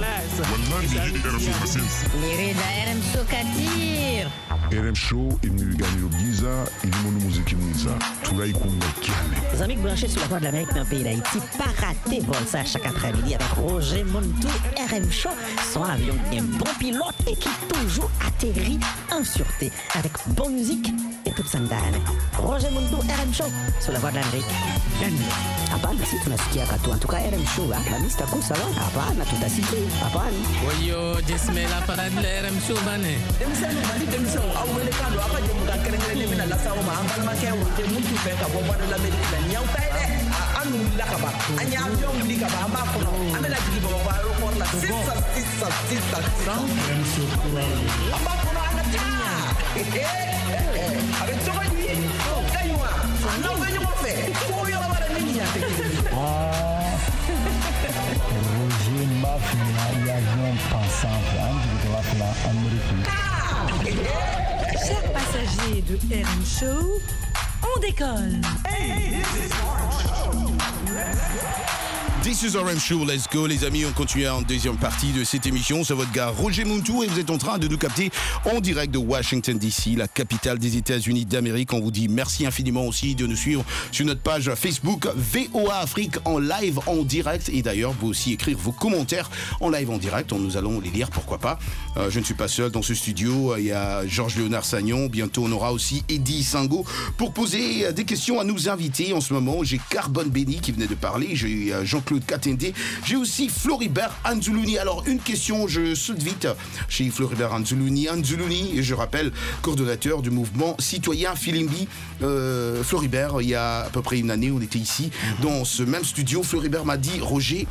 Lirida R M Show Katir. R M Show est venu gagner au Giza, il est mon musique Giza. Tout là, il compte Les amis branchés sur la voie de l'Amérique dans le pays d'Haïti, pas rater vol ça chaque après-midi avec Roger Montou, R M Show, son avion qui est un bon pilote et qui toujours atterrit en sûreté avec bonne musique et toute sandale. Roger Montou, R M Show, sur la voie de l'Amérique. Hapana, si tunasikia katu. En tout cas, R M Show, la mista kusa wa. Hapana, tutasikia. Hapana. Oyo, jismela parade la R M Show bane. Demisano bali demisano awele kando apa je muka kerengere ne mina lasa o ma ambal ma kewo je muntu fe ka bomba de l'Amérique la nyau taide anu la ka ba anya avion li ka ba ma ko amela jigi ba ba ro ko la sisa sisa sisa R M Show amba ko na tinya avec tout va lui kaywa non venez mo fe ko yo ba la niña te Roger Mafia, l'avion passant, Amérique. Chers passagers de R M Show, on décolle. This is R M Show, let's go les amis, on continue en deuxième partie de cette émission, c'est votre gars Roger Montou et vous êtes en train de nous capter en direct de Washington D C, la capitale des États-Unis d'Amérique. On vous dit merci infiniment aussi de nous suivre sur notre page Facebook V O A Afrique en live en direct et d'ailleurs vous aussi écrire vos commentaires en live en direct, nous allons les lire, pourquoi pas. Euh, je ne suis pas seul dans ce studio, il y a Georges-Léonard Sagnon, bientôt on aura aussi Eddie Sango pour poser des questions à nos invités. En ce moment j'ai Carbone Béni qui venait de parler, j'ai Jean-Claude Katende. J'ai aussi Floribert Anzuluni. Alors, une question, je saute vite chez Floribert Anzuluni. Anzuluni, je rappelle, coordonnateur du mouvement citoyen Filimbi. Euh, Floribert, il y a à peu près une année, on était ici, dans ce même studio. Floribert m'a dit, Roger,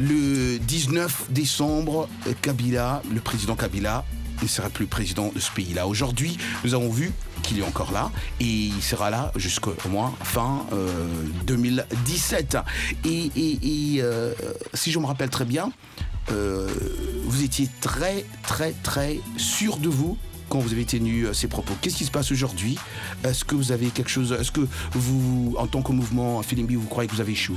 le dix-neuf décembre, Kabila, le président Kabila, ne sera plus président de ce pays-là. Aujourd'hui, nous avons vu qu'il est encore là et il sera là jusqu'au moins fin euh, deux mille dix-sept. Et, et, et euh, si je me rappelle très bien, euh, vous étiez très, très, très sûr de vous quand vous avez tenu ces propos. Qu'est-ce qui se passe aujourd'hui? Est-ce que vous avez quelque chose... Est-ce que vous, en tant que mouvement Filimbi, vous croyez que vous avez échoué?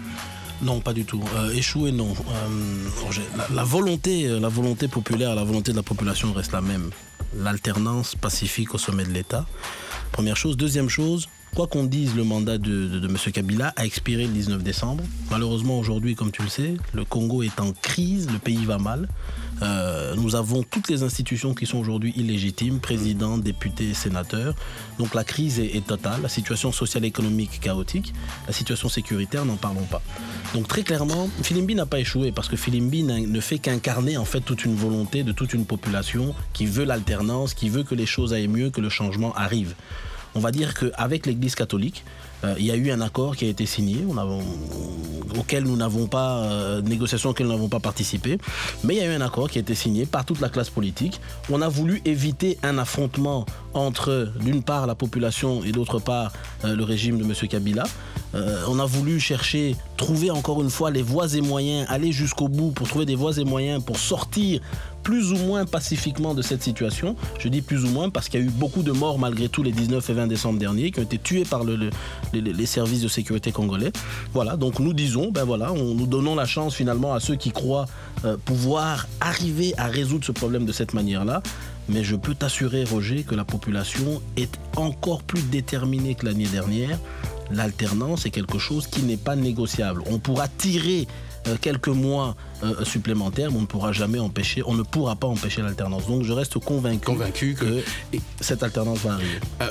Non, pas du tout. Euh, échouer, non. Euh, la, la, volonté, la volonté populaire, la volonté de la population reste la même. L'alternance pacifique au sommet de l'État. Première chose. Deuxième chose, quoi qu'on dise, le mandat de, de, de M. Kabila a expiré le dix-neuf décembre. Malheureusement, aujourd'hui, comme tu le sais, le Congo est en crise, le pays va mal. Euh, nous avons toutes les institutions qui sont aujourd'hui illégitimes, président, députés, sénateurs. Donc la crise est, est totale, la situation sociale et économique chaotique, la situation sécuritaire, n'en parlons pas. Donc très clairement, Filimbi n'a pas échoué parce que Filimbi ne fait qu'incarner en fait toute une volonté de toute une population qui veut l'alternance, qui veut que les choses aillent mieux, que le changement arrive. On va dire qu'avec l'Église catholique, euh, il y a eu un accord qui a été signé, on a, on, auquel nous n'avons pas, euh, négociation auquel nous n'avons pas participé, mais il y a eu un accord qui a été signé par toute la classe politique. On a voulu éviter un affrontement entre, d'une part, la population et d'autre part, euh, le régime de M. Kabila. Euh, on a voulu chercher, trouver encore une fois les voies et moyens, aller jusqu'au bout pour trouver des voies et moyens pour sortir plus ou moins pacifiquement de cette situation. Je dis plus ou moins parce qu'il y a eu beaucoup de morts malgré tout les dix-neuf et vingt décembre dernier qui ont été tués par le, le, les, les services de sécurité congolais. Voilà, donc nous disons, ben voilà, on, nous donnons la chance finalement à ceux qui croient euh, pouvoir arriver à résoudre ce problème de cette manière-là. Mais je peux t'assurer, Roger, que la population est encore plus déterminée que l'année dernière. L'alternance est quelque chose qui n'est pas négociable. On pourra tirer euh, quelques mois euh, supplémentaires, mais on ne pourra jamais empêcher, on ne pourra pas empêcher l'alternance. Donc je reste convaincu, convaincu que, que cette alternance va arriver. Euh,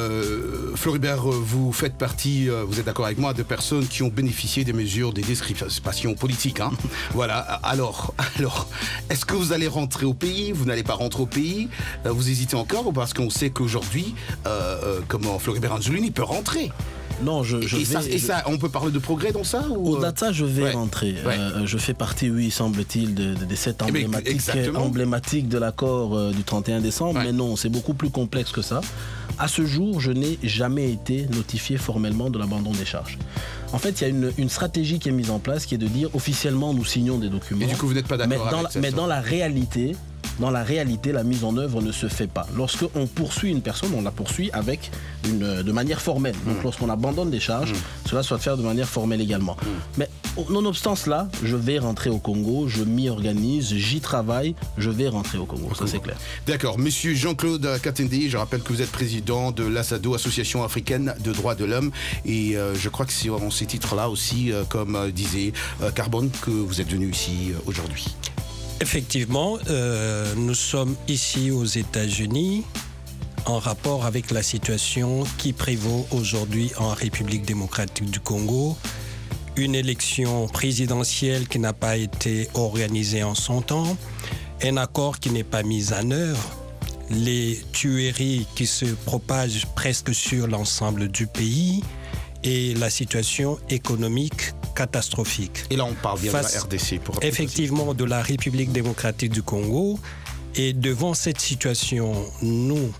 euh, Floribert, vous faites partie, euh, vous êtes d'accord avec moi, de personnes qui ont bénéficié des mesures des décrispations politiques. Hein. Voilà. Alors, alors, est-ce que vous allez rentrer au pays? Vous n'allez pas rentrer au pays? euh, Vous hésitez encore? Parce qu'on sait qu'aujourd'hui, euh, euh, comment Floribert Anzuluni peut rentrer. Non, je, je et, vais, ça, et je... ça, on peut parler de progrès dans ça ou... Au-delà de ça, je vais ouais. rentrer. Ouais. Euh, je fais partie, oui, semble-t-il, de, de, de cette emblématique, emblématique de l'accord euh, du trente et un décembre. Ouais. Mais non, c'est beaucoup plus complexe que ça. À ce jour, je n'ai jamais été notifié formellement de l'abandon des charges. En fait, il y a une, une stratégie qui est mise en place qui est de dire officiellement nous signons des documents. Et du coup, vous n'êtes pas d'accord mais dans avec la, Mais dans la réalité, dans la réalité, la mise en œuvre ne se fait pas. Lorsqu'on poursuit une personne, on la poursuit avec une, de manière formelle. Donc, mmh. lorsqu'on abandonne des charges, mmh. cela doit se faire de manière formelle également. Mmh. Mais nonobstant cela, je vais rentrer au Congo, je m'y organise, j'y travaille, je vais rentrer au Congo, ça c'est clair. D'accord. Monsieur Jean-Claude Katende, je rappelle que vous êtes président de l'ASADO, Association africaine de droits de l'homme, et euh, je crois que c'est en ces titres-là aussi, euh, comme euh, disait euh, Carbone, que vous êtes venu ici euh, aujourd'hui. Effectivement, euh, nous sommes ici aux États-Unis en rapport avec la situation qui prévaut aujourd'hui en République démocratique du Congo. Une élection présidentielle qui n'a pas été organisée en son temps, un accord qui n'est pas mis en œuvre, les tueries qui se propagent presque sur l'ensemble du pays et la situation économique catastrophique. Et là, on parle bien Face, de la R D C. Pour effectivement, de la République démocratique du Congo. Et devant cette situation, nous,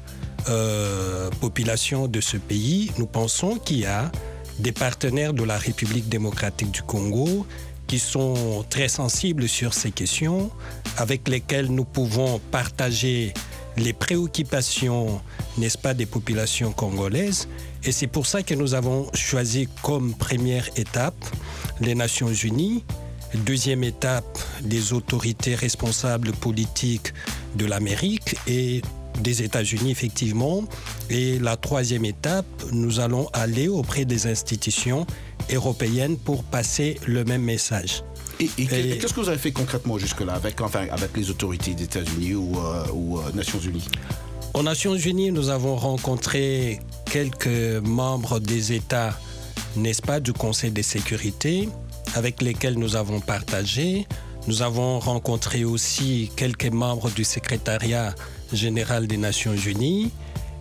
euh, population de ce pays, nous pensons qu'il y a des partenaires de la République démocratique du Congo qui sont très sensibles sur ces questions, avec lesquels nous pouvons partager les préoccupations, n'est-ce pas, des populations congolaises. Et c'est pour ça que nous avons choisi comme première étape les Nations Unies, deuxième étape des autorités responsables politiques de l'Amérique et des États-Unis, effectivement. Et la troisième étape, nous allons aller auprès des institutions européennes pour passer le même message. Et, et, et qu'est-ce que vous avez fait concrètement jusque-là avec, enfin, avec les autorités des États-Unis ou, euh, ou euh, Nations Unies? Aux Nations Unies, nous avons rencontré quelques membres des États, n'est-ce pas, du Conseil de sécurité, avec lesquels nous avons partagé. Nous avons rencontré aussi quelques membres du secrétariat général des Nations Unies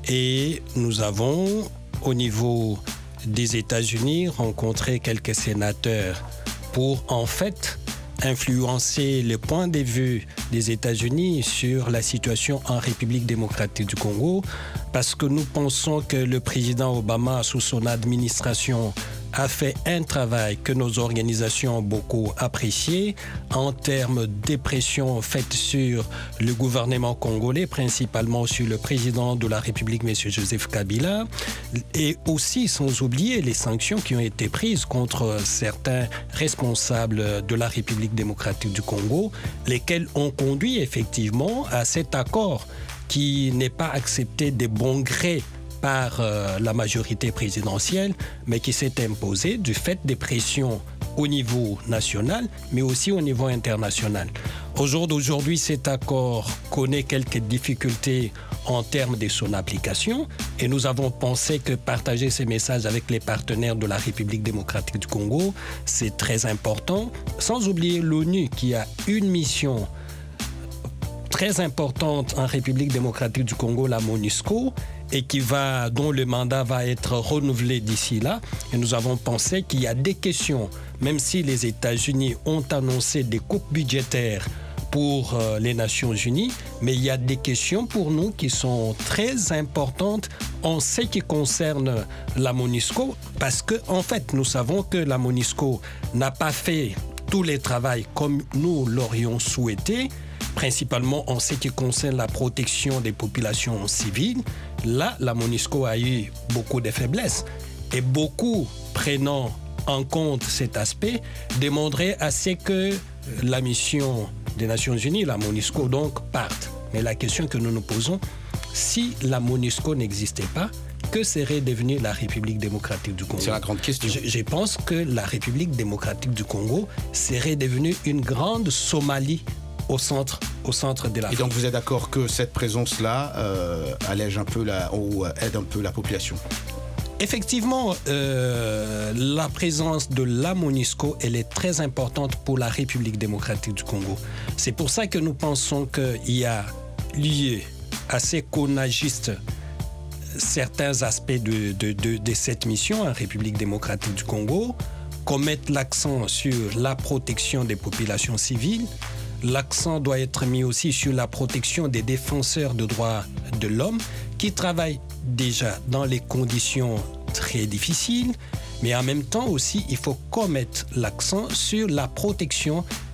et nous avons, au niveau des États-Unis, rencontré quelques sénateurs pour, en fait, influencer le point de vue des États-Unis sur la situation en République démocratique du Congo, parce que nous pensons que le président Obama, sous son administration, a fait un travail que nos organisations ont beaucoup apprécié en termes de pression faite sur le gouvernement congolais, principalement sur le président de la République, M. Joseph Kabila, et aussi sans oublier les sanctions qui ont été prises contre certains responsables de la République démocratique du Congo, lesquels ont conduit effectivement à cet accord qui n'est pas accepté de bon gré par euh, la majorité présidentielle, mais qui s'est imposée du fait des pressions au niveau national, mais aussi au niveau international. Au jour d'aujourd'hui, cet accord connaît quelques difficultés en termes de son application, et nous avons pensé que partager ces messages avec les partenaires de la République démocratique du Congo, c'est très important, sans oublier l'ONU qui a une mission très importante en République démocratique du Congo, la MONUSCO, et qui va, dont le mandat va être renouvelé d'ici là. Et nous avons pensé qu'il y a des questions, même si les États-Unis ont annoncé des coupes budgétaires pour euh, les Nations Unies, mais il y a des questions pour nous qui sont très importantes en ce qui concerne la MONUSCO, parce que en fait, nous savons que la MONUSCO n'a pas fait tout le travail comme nous l'aurions souhaité, principalement en ce qui concerne la protection des populations civiles. Là, la MONUSCO a eu beaucoup de faiblesses et beaucoup prenant en compte cet aspect demanderait à ce que la mission des Nations Unies, la MONUSCO donc, parte. Mais la question que nous nous posons, si la MONUSCO n'existait pas, que serait devenue la République démocratique du Congo? C'est la grande question. Je, je pense que la République démocratique du Congo serait devenue une grande Somalie au centre, au centre de l'Afrique. Et donc vous êtes d'accord que cette présence-là euh, allège un peu la, ou aide un peu la population? Effectivement, euh, la présence de la MONUSCO, elle est très importante pour la République démocratique du Congo. C'est pour ça que nous pensons qu'il y a lieu à ce qu'on ajuste certains aspects de, de, de, de cette mission en République démocratique du Congo, qu'on mette l'accent sur la protection des populations civiles. L'accent doit être mis aussi sur la protection des défenseurs de droits de l'homme qui travaillent déjà dans les conditions très difficiles, mais en même temps aussi, il faut qu'on mette l'accent sur la protection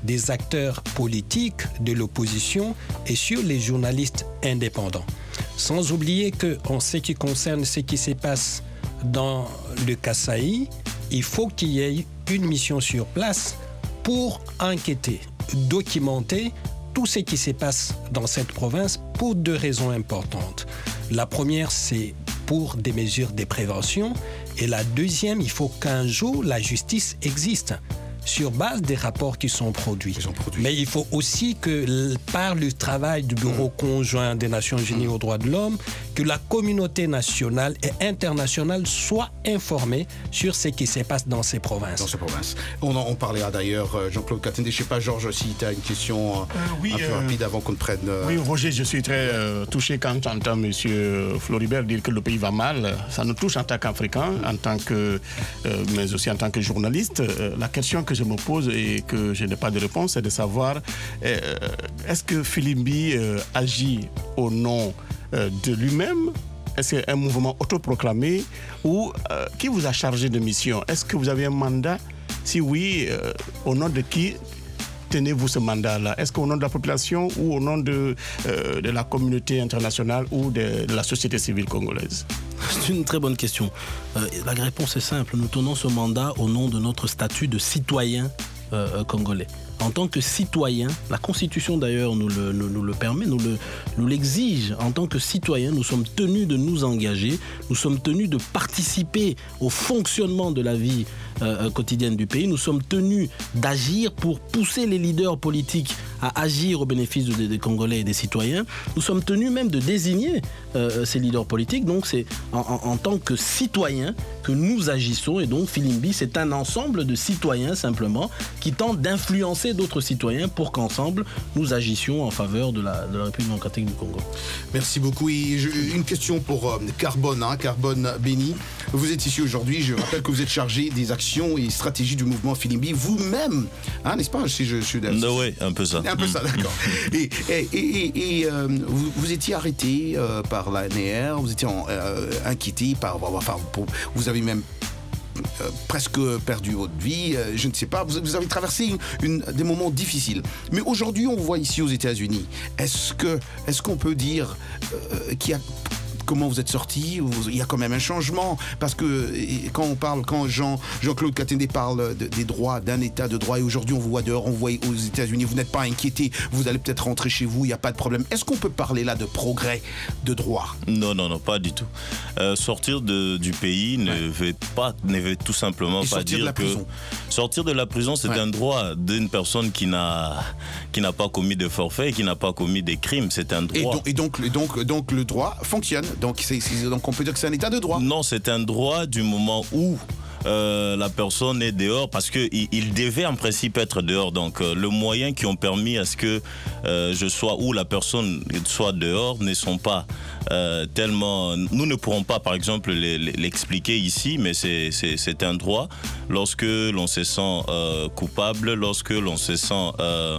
des acteurs politiques de l'opposition et sur les journalistes indépendants. Sans oublier qu'en ce qui concerne ce qui se passe dans le Kasaï, il faut qu'il y ait une mission sur place pour enquêter, documenter tout ce qui se passe dans cette province pour deux raisons importantes. La première, c'est pour des mesures de prévention. Et la deuxième, il faut qu'un jour, la justice existe sur base des rapports qui sont produits. Sont produits. Mais il faut aussi que, par le travail du Bureau mmh. conjoint des Nations Unies mmh. aux droits de l'homme, que la communauté nationale et internationale soit informée sur ce qui se passe dans ces provinces. Dans ces provinces. On en on parlera d'ailleurs, Jean-Claude Katende. Je ne sais pas, Georges, si tu as une question euh, oui, un peu euh, rapide avant qu'on te prenne... Euh... Oui, Roger, je suis très euh, touché quand j'entends M. Floribert dire que le pays va mal. Ça nous touche en tant qu'Africain, en tant que, euh, mais aussi en tant que journaliste. Euh, la question que je me pose et que je n'ai pas de réponse, c'est de savoir euh, est-ce que Filimbi euh, agit au nom euh, de lui-même? Est-ce que c'est un mouvement autoproclamé ou euh, qui vous a chargé de mission? Est-ce que vous avez un mandat? Si oui, euh, au nom de qui tenez-vous ce mandat-là? Est-ce qu'au nom de la population ou au nom de, euh, de la communauté internationale ou de, de la société civile congolaise? C'est une très bonne question. Euh, la réponse est simple. Nous tenons ce mandat au nom de notre statut de citoyen euh, congolais. En tant que citoyen, la Constitution d'ailleurs nous le, nous, nous le permet, nous, le, nous l'exige. En tant que citoyen, nous sommes tenus de nous engager, nous sommes tenus de participer au fonctionnement de la vie euh, quotidienne du pays. Nous sommes tenus d'agir pour pousser les leaders politiques à agir au bénéfice des, des Congolais et des citoyens. Nous sommes tenus même de désigner euh, ces leaders politiques. Donc c'est en, en, en tant que citoyens que nous agissons. Et donc Filimbi, c'est un ensemble de citoyens simplement qui tentent d'influencer d'autres citoyens pour qu'ensemble nous agissions en faveur de la, de la République démocratique du Congo. Merci beaucoup. Et je, une question pour euh, Carbone, hein, Carbone Béni. Vous êtes ici aujourd'hui, je rappelle que vous êtes chargé des actions et stratégies du mouvement Filimbi vous-même, hein, n'est-ce pas? Si je suis d'accord. Oui, un peu ça. Un peu ça, d'accord. Et, et, et, et, et euh, vous, vous étiez arrêté euh, par la N R, vous étiez en, euh, inquiété par, enfin, pour, vous avez même Euh, presque perdu votre vie, euh, je ne sais pas, vous, vous avez traversé une, une, des moments difficiles. Mais aujourd'hui, on voit ici aux États-Unis, est-ce que, est-ce qu'on peut dire euh, qu'il y a... Comment vous êtes sorti? Il y a quand même un changement parce que quand on parle, quand Jean, Jean-Claude Katende parle de, des droits, d'un état de droit, et aujourd'hui on vous voit dehors, on voit aux États-Unis, vous n'êtes pas inquiété, vous allez peut-être rentrer chez vous, il n'y a pas de problème. Est-ce qu'on peut parler là de progrès de droit? Non, non, non, pas du tout. Euh, sortir de, du pays ne ouais. veut pas, ne veut tout simplement et pas dire que sortir de la prison, c'est ouais. un droit d'une personne qui n'a qui n'a pas commis de forfait, qui n'a pas commis des crimes. C'est un droit. Et donc, et donc, donc, donc le droit fonctionne. Donc, c'est, c'est, donc on peut dire que c'est un état de droit. Non, c'est un droit du moment où euh, la personne est dehors, parce qu'il il devait en principe être dehors. Donc euh, le moyen qui ont permis à ce que euh, je sois ou la personne soit dehors ne sont pas euh, tellement... Nous ne pourrons pas, par exemple, les, les, l'expliquer ici, mais c'est, c'est, c'est un droit. Lorsque l'on se sent euh, coupable, lorsque l'on se sent... Euh,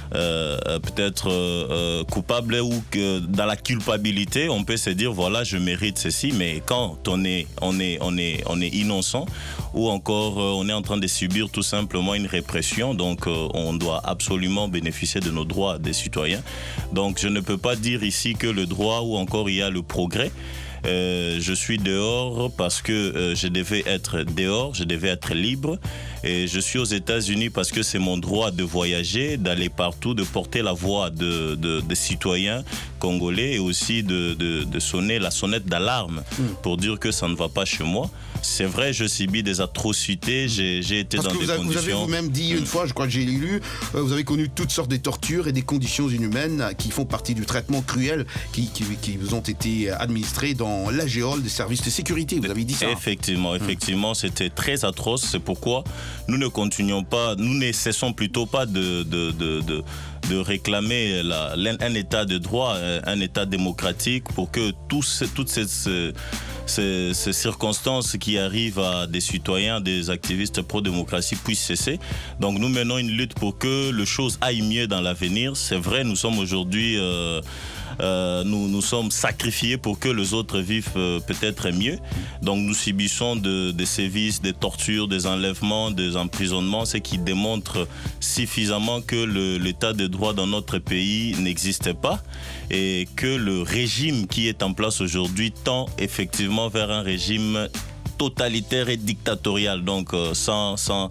Euh, peut-être euh, coupable ou que dans la culpabilité, on peut se dire voilà, je mérite ceci, mais quand on est, on est, on est, on est innocent ou encore euh, on est en train de subir tout simplement une répression, donc euh, on doit absolument bénéficier de nos droits des citoyens. Donc je ne peux pas dire ici que le droit ou encore il y a le progrès. Euh, je suis dehors parce que euh, je devais être dehors, je devais être libre, et je suis aux États-Unis parce que c'est mon droit de voyager, d'aller partout, de porter la voix de, de, de citoyens congolais et aussi de, de, de sonner la sonnette d'alarme mmh. pour dire que ça ne va pas chez moi. C'est vrai, je subis des atrocités, j'ai, j'ai été parce dans que des vous avez, conditions... Vous avez vous-même dit une fois, je crois que j'ai lu, euh, vous avez connu toutes sortes de tortures et des conditions inhumaines qui font partie du traitement cruel qui, qui, qui vous ont été administrés dans l'Agéole des services de sécurité, vous avez dit ça. Effectivement, effectivement, mmh. c'était très atroce. C'est pourquoi nous ne continuons pas, nous ne cessons plutôt pas de, de, de, de, de réclamer la, un état de droit, un état démocratique pour que tous, toutes ces, ces, ces, ces circonstances qui arrivent à des citoyens, des activistes pro-démocratie puissent cesser. Donc nous menons une lutte pour que les choses aillent mieux dans l'avenir. C'est vrai, nous sommes aujourd'hui... Euh, euh, nous nous sommes sacrifiés pour que les autres vivent euh, peut-être mieux. Donc nous subissons de, des sévices, des tortures, des enlèvements, des emprisonnements, ce qui démontre suffisamment que le, l'état de droit dans notre pays n'existe pas et que le régime qui est en place aujourd'hui tend effectivement vers un régime totalitaire et dictatorial, donc euh, sans, sans,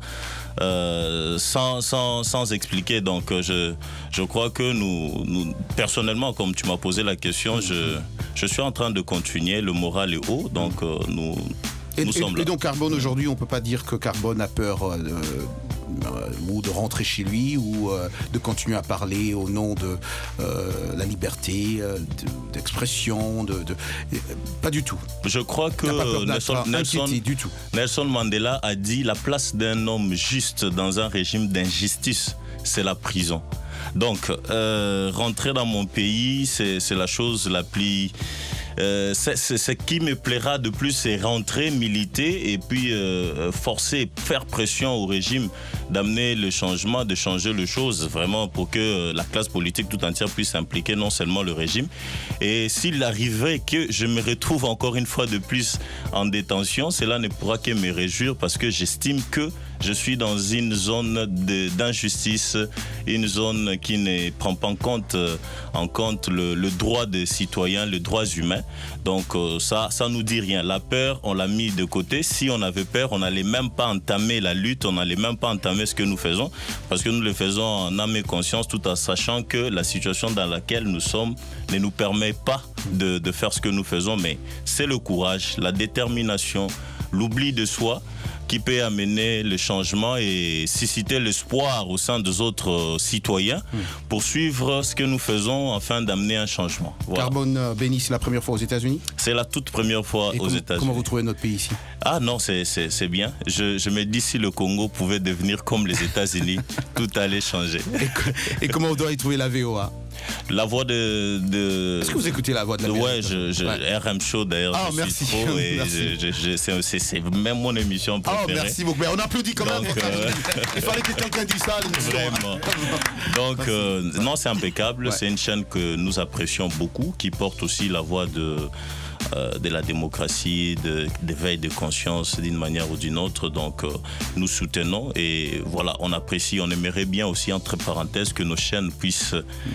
euh, sans, sans, sans expliquer. Donc euh, je, je crois que nous, nous, personnellement, comme tu m'as posé la question, je, je suis en train de continuer, le moral est haut, donc euh, nous, et, nous et, sommes là. Et donc Carbone, aujourd'hui, on ne peut pas dire que Carbone a peur euh, de, euh, ou de rentrer chez lui ou euh, de continuer à parler au nom de euh, la liberté euh, de, d'expression, de, de, euh, pas du tout. Je crois que Nelson, Nelson, du tout. Nelson Mandela a dit la place d'un homme juste dans un régime d'injustice, c'est la prison. Donc, euh, rentrer dans mon pays, c'est, c'est la chose la plus... Euh, c'est, c'est, ce qui me plaira de plus, c'est rentrer, militer et puis euh, forcer, faire pression au régime d'amener le changement, de changer les choses vraiment pour que la classe politique tout entière puisse impliquer non seulement le régime. Et s'il arrivait que je me retrouve encore une fois de plus en détention, cela ne pourra que me réjouir parce que j'estime que je suis dans une zone de, d'injustice, une zone qui ne prend pas en compte, en compte le, le droit des citoyens, les droits humains. Donc euh, ça, ça nous dit rien. La peur, on l'a mis de côté. Si on avait peur, on n'allait même pas entamer la lutte, on n'allait même pas entamer ce que nous faisons, parce que nous le faisons en âme et conscience, tout en sachant que la situation dans laquelle nous sommes ne nous permet pas de, de faire ce que nous faisons. Mais c'est le courage, la détermination, l'oubli de soi qui peut amener le changement et susciter l'espoir au sein des autres citoyens pour suivre ce que nous faisons afin d'amener un changement. Voilà. Carbone euh, Béni, c'est la première fois aux États-Unis ? C'est la toute première fois et aux com- États-Unis. Comment vous trouvez notre pays ici ? Ah non, c'est, c'est, c'est bien. Je, je me dis si le Congo pouvait devenir comme les États-Unis, tout allait changer. Et, et comment vous doit y trouver la V O A ? La voix de, de... Est-ce que vous écoutez la voix de la Ouais, je, je, ouais. R M Show d'ailleurs, ah, je merci. suis trop et merci. je, je, je, c'est, c'est, c'est même mon émission préférée. Oh, merci beaucoup. Mais on applaudit quand Donc, même. Euh... Il fallait que quelqu'un dise ça à l'émission. Vraiment. Donc, euh, non, c'est impeccable. Ouais. C'est une chaîne que nous apprécions beaucoup, qui porte aussi la voix de... Euh, de la démocratie, de, d'éveil de conscience d'une manière ou d'une autre. Donc euh, nous soutenons et voilà, on apprécie, on aimerait bien aussi entre parenthèses que nos chaînes puissent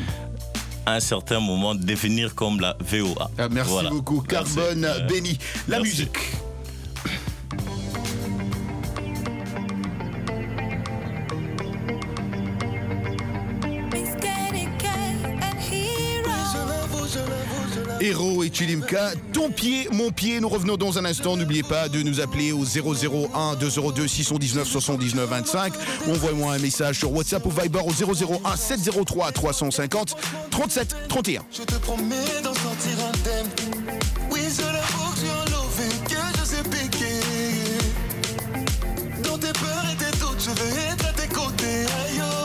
à un certain moment devenir comme la V O A. Ah, merci voilà. beaucoup, Carbone Merci. Béni. La Merci. musique. Héros et Chilimka, ton pied, mon pied. Nous revenons dans un instant. N'oubliez pas de nous appeler au zéro zéro un deux zéro deux six un neuf soixante-dix-neuf vingt-cinq. Envoyez-moi un message sur WhatsApp ou Viber au zéro zéro un sept zéro trois trois cent cinquante trente-sept trente et un. Je te promets d'en sortir indemne. Oui, je l'avoue que je suis enlevé, que je sais piquer. Dans tes peurs et tes doutes, je veux être à tes côtés. Aïe, oh.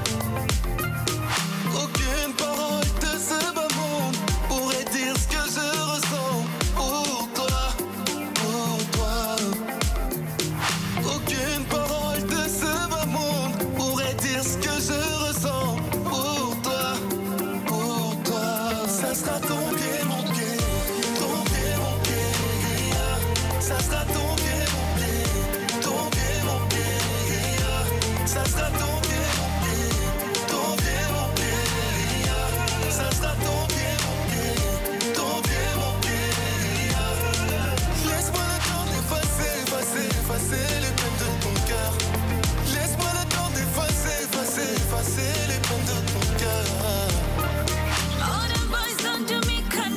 Aucune parole de ce bas monde pourrait dire ce que je ressens pour toi, pour toi. Aucune parole de ce bas monde pourrait dire ce que je ressens pour toi, pour toi. Ça sera ton pied, mon pied, ton pied, mon pied. Ça sera ton pied, mon pied, ton pied, mon pied. Ça sera ton pied, mon pied, ton pied, mon pied. Ça sera ton pied, mon pied, ton pied, mon pied. Laisse-moi le temps d'effacer, effacer, effacer les peines de ton cœur. Laisse-moi le temps d'effacer, effacer, effacer les peines de ton cœur. All the boys don't do me 'cause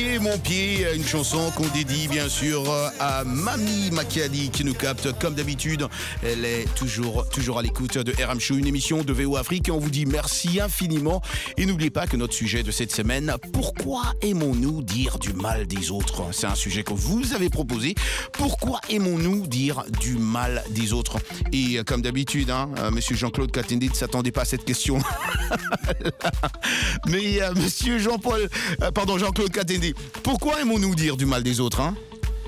pied, mon pied, une chanson qu'on dédie bien sûr à Mamie Makiali qui nous capte comme d'habitude. Elle est toujours, toujours à l'écoute de R M Show, une émission de V O Afrique. Et on vous dit merci infiniment. Et n'oubliez pas que notre sujet de cette semaine, pourquoi aimons-nous dire du mal des autres? C'est un sujet que vous avez proposé. Pourquoi aimons-nous dire du mal des autres? Et comme d'habitude, hein, monsieur Jean-Claude Katende ne s'attendait pas à cette question. Mais euh, monsieur Jean-Paul, euh, pardon, Jean-Claude Katende, pourquoi aimons-nous dire du mal des autres, hein?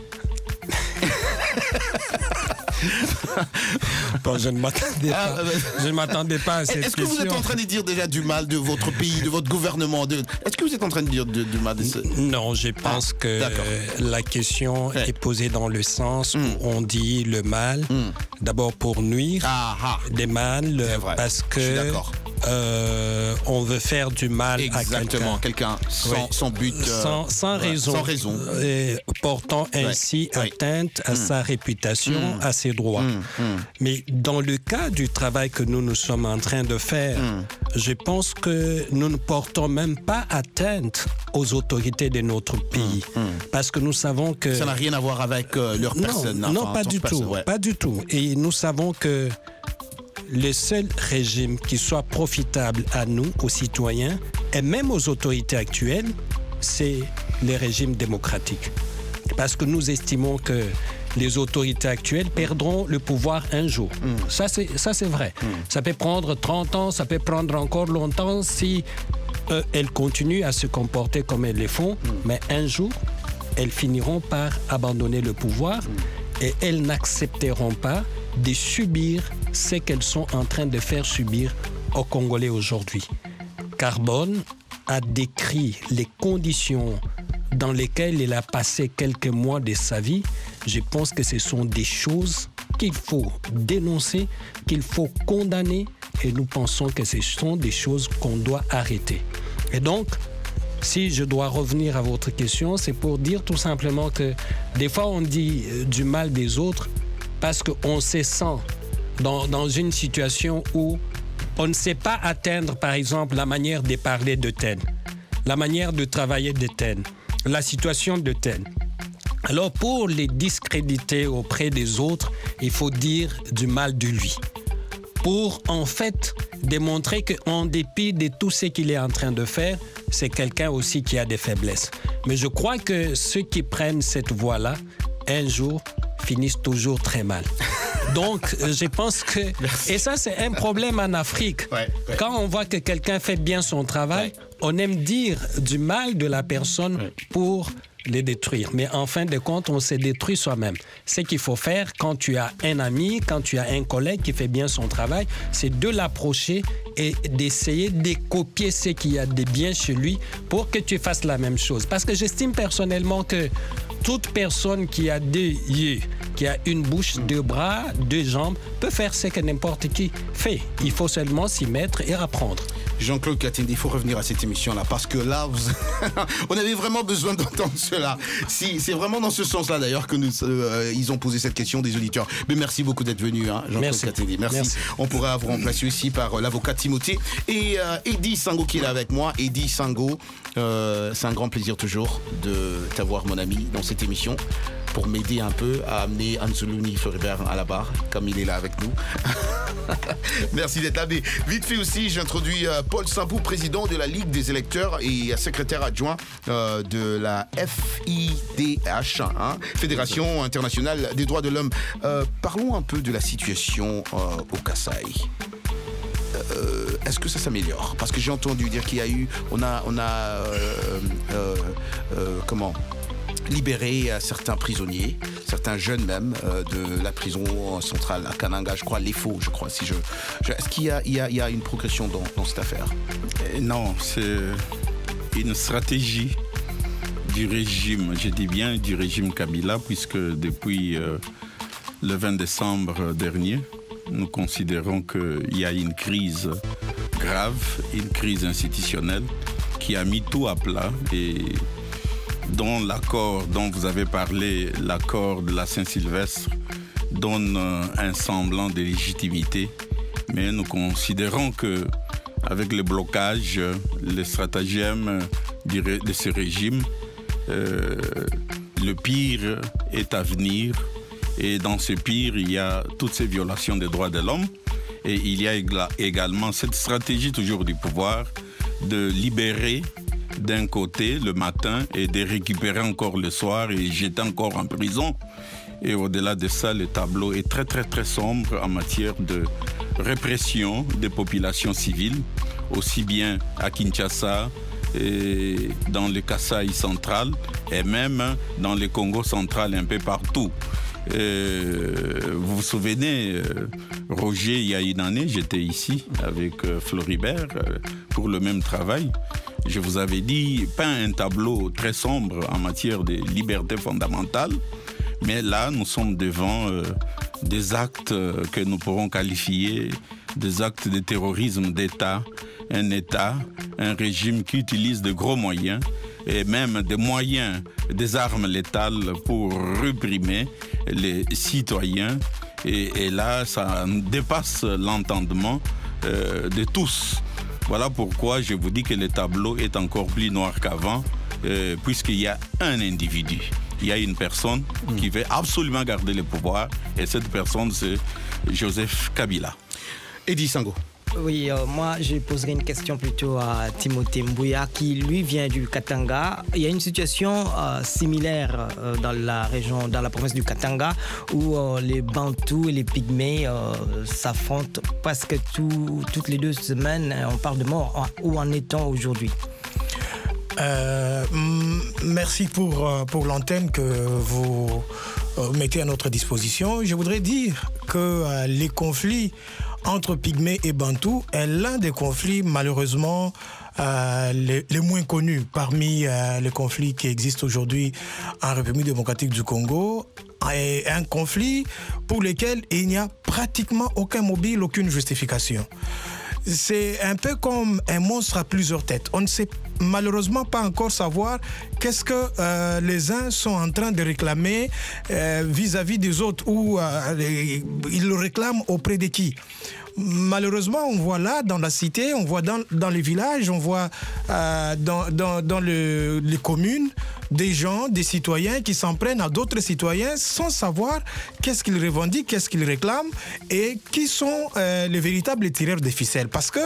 Bon, je ne m'attendais pas, ah, euh, je ne m'attendais pas à cette Est-ce que question. vous êtes en train de dire déjà du mal de votre pays, de votre gouvernement de... Est-ce que vous êtes en train de dire du mal de ce... Non, je pense ah, que d'accord. la question ouais. est posée dans le sens mm. où on dit le mal, mm. d'abord pour nuire, ah, ah. des mal, parce que euh, on veut faire du mal Exactement, à quelqu'un. quelqu'un sans, ouais. sans but. Euh, sans, sans ouais, raison. Sans raison. Et portant ainsi ouais. atteinte ouais. à mm. sa réputation, mm. à ses droits. Mm. Mm. Mais dans le cas du travail que nous nous sommes en train de faire, mm. je pense que nous ne portons même pas atteinte aux autorités de notre pays. Mm. Mm. Parce que nous savons que... Ça n'a rien à voir avec euh, leur personne. Non, non enfin, pas du tout. Personne, ouais. Pas du tout. Et nous savons que le seul régime qui soit profitable à nous, aux citoyens, et même aux autorités actuelles, c'est les régimes démocratiques. Parce que nous estimons que les autorités actuelles perdront le pouvoir un jour. Mm. Ça, c'est, ça, c'est vrai. Mm. Ça peut prendre trente ans, ça peut prendre encore longtemps si euh, elles continuent à se comporter comme elles le font, mm. mais un jour, elles finiront par abandonner le pouvoir mm. et elles n'accepteront pas de subir ce qu'elles sont en train de faire subir aux Congolais aujourd'hui. Carbone a décrit les conditions dans lesquelles il a passé quelques mois de sa vie. Je pense que ce sont des choses qu'il faut dénoncer, qu'il faut condamner, et nous pensons que ce sont des choses qu'on doit arrêter. Et donc, si je dois revenir à votre question, c'est pour dire tout simplement que des fois on dit du mal des autres parce qu'on se sent dans, dans une situation où on ne sait pas atteindre, par exemple, la manière de parler de tel, la manière de travailler de tel, la situation de tel. Alors, pour les discréditer auprès des autres, il faut dire du mal de lui. Pour, en fait, démontrer qu'en dépit de tout ce qu'il est en train de faire, c'est quelqu'un aussi qui a des faiblesses. Mais je crois que ceux qui prennent cette voie-là, un jour, finissent toujours très mal. Donc, je pense que... Merci. Et ça, c'est un problème en Afrique. Ouais, ouais. Quand on voit que quelqu'un fait bien son travail, ouais. on aime dire du mal de la personne ouais. pour les détruire. Mais en fin de compte, on se détruit soi-même. Ce qu'il faut faire quand tu as un ami, quand tu as un collègue qui fait bien son travail, c'est de l'approcher et d'essayer de copier ce qu'il y a de bien chez lui pour que tu fasses la même chose. Parce que j'estime personnellement que toute personne qui a deux yeux, qui a une bouche, deux bras, deux jambes, peut faire ce que n'importe qui fait. Il faut seulement s'y mettre et apprendre. Jean-Claude Katende, il faut revenir à cette émission-là, parce que là, vous... on avait vraiment besoin d'entendre cela. Si, c'est vraiment dans ce sens-là, d'ailleurs, que nous, euh, ils ont posé cette question des auditeurs. Mais merci beaucoup d'être venu, hein, Jean-Claude Katende. Merci. merci. On pourra vous remplacer aussi par euh, l'avocat Timothée et euh, Eddie Sango qui est là avec moi. Eddie Sango, euh, c'est un grand plaisir toujours de t'avoir, mon ami, dans cette émission, pour m'aider un peu à amener Anzuluni Ferber à la barre, comme il est là avec nous. Merci d'être là. Mais vite fait aussi, j'introduis euh, Paul Sampou, président de la Ligue des électeurs et secrétaire adjoint euh, de la F I D H, hein, Fédération internationale des droits de l'homme. Euh, parlons un peu de la situation euh, au Kasaï. Euh, est-ce que ça s'améliore? Parce que j'ai entendu dire qu'il y a eu, on a, on a, euh, euh, euh, comment? libérer certains prisonniers, certains jeunes même, euh, de la prison centrale à Kananga, je crois, l'E F O, je crois. Si je, je, est-ce qu'il y a, il y a, il y a une progression dans, dans cette affaire? Non, c'est une stratégie du régime, je dis bien du régime Kabila, puisque depuis euh, le vingt décembre dernier, nous considérons qu'il y a une crise grave, une crise institutionnelle qui a mis tout à plat et dont l'accord dont vous avez parlé, l'accord de la Saint-Sylvestre, donne un semblant de légitimité. Mais nous considérons qu'avec le blocage, les stratagèmes de ce régime, euh, le pire est à venir. Et dans ce pire, il y a toutes ces violations des droits de l'homme. Et il y a également cette stratégie toujours du pouvoir de libérer d'un côté le matin et de récupérer encore le soir et jeter encore en prison. Et au-delà de ça, le tableau est très très très sombre en matière de répression des populations civiles, aussi bien à Kinshasa et dans le Kasaï central et même dans le Congo central, un peu partout. Euh, vous vous souvenez, euh, Roger, il y a une année, j'étais ici avec euh, Floribert euh, pour le même travail. Je vous avais dit, peint un tableau très sombre en matière de liberté fondamentale, mais là, nous sommes devant euh, des actes euh, que nous pourrons qualifier des actes de terrorisme d'État, un État, un régime qui utilise de gros moyens et même des moyens, des armes létales pour réprimer les citoyens. Et, et là, ça dépasse l'entendement euh, de tous. Voilà pourquoi je vous dis que le tableau est encore plus noir qu'avant, euh, puisqu'il y a un individu. Il y a une personne mmh. qui veut absolument garder le pouvoir, et cette personne, c'est Joseph Kabila. Eddie Sango. Oui, euh, moi je poserai une question plutôt à Timothée Mbouya qui lui vient du Katanga. Il y a une situation euh, similaire euh, dans la région, dans la province du Katanga où euh, les Bantous et les Pygmées euh, s'affrontent presque tout, toutes les deux semaines. On parle de mort. Où en est-on aujourd'hui? Euh, merci pour, pour l'antenne que vous mettez à notre disposition. Je voudrais dire que euh, les conflits entre Pygmées et Bantous est l'un des conflits malheureusement euh, les, les moins connus parmi euh, les conflits qui existent aujourd'hui en République démocratique du Congo. Et un conflit pour lequel il n'y a pratiquement aucun mobile, aucune justification. C'est un peu comme un monstre à plusieurs têtes. On ne sait malheureusement pas encore savoir qu'est-ce que euh, les uns sont en train de réclamer euh, vis-à-vis des autres ou euh, ils le réclament auprès de qui. Malheureusement, on voit là, dans la cité, on voit dans, dans les villages, on voit euh, dans, dans, dans le, les communes, des gens, des citoyens qui s'en prennent à d'autres citoyens sans savoir qu'est-ce qu'ils revendiquent, qu'est-ce qu'ils réclament et qui sont euh, les véritables tireurs de ficelles. Parce que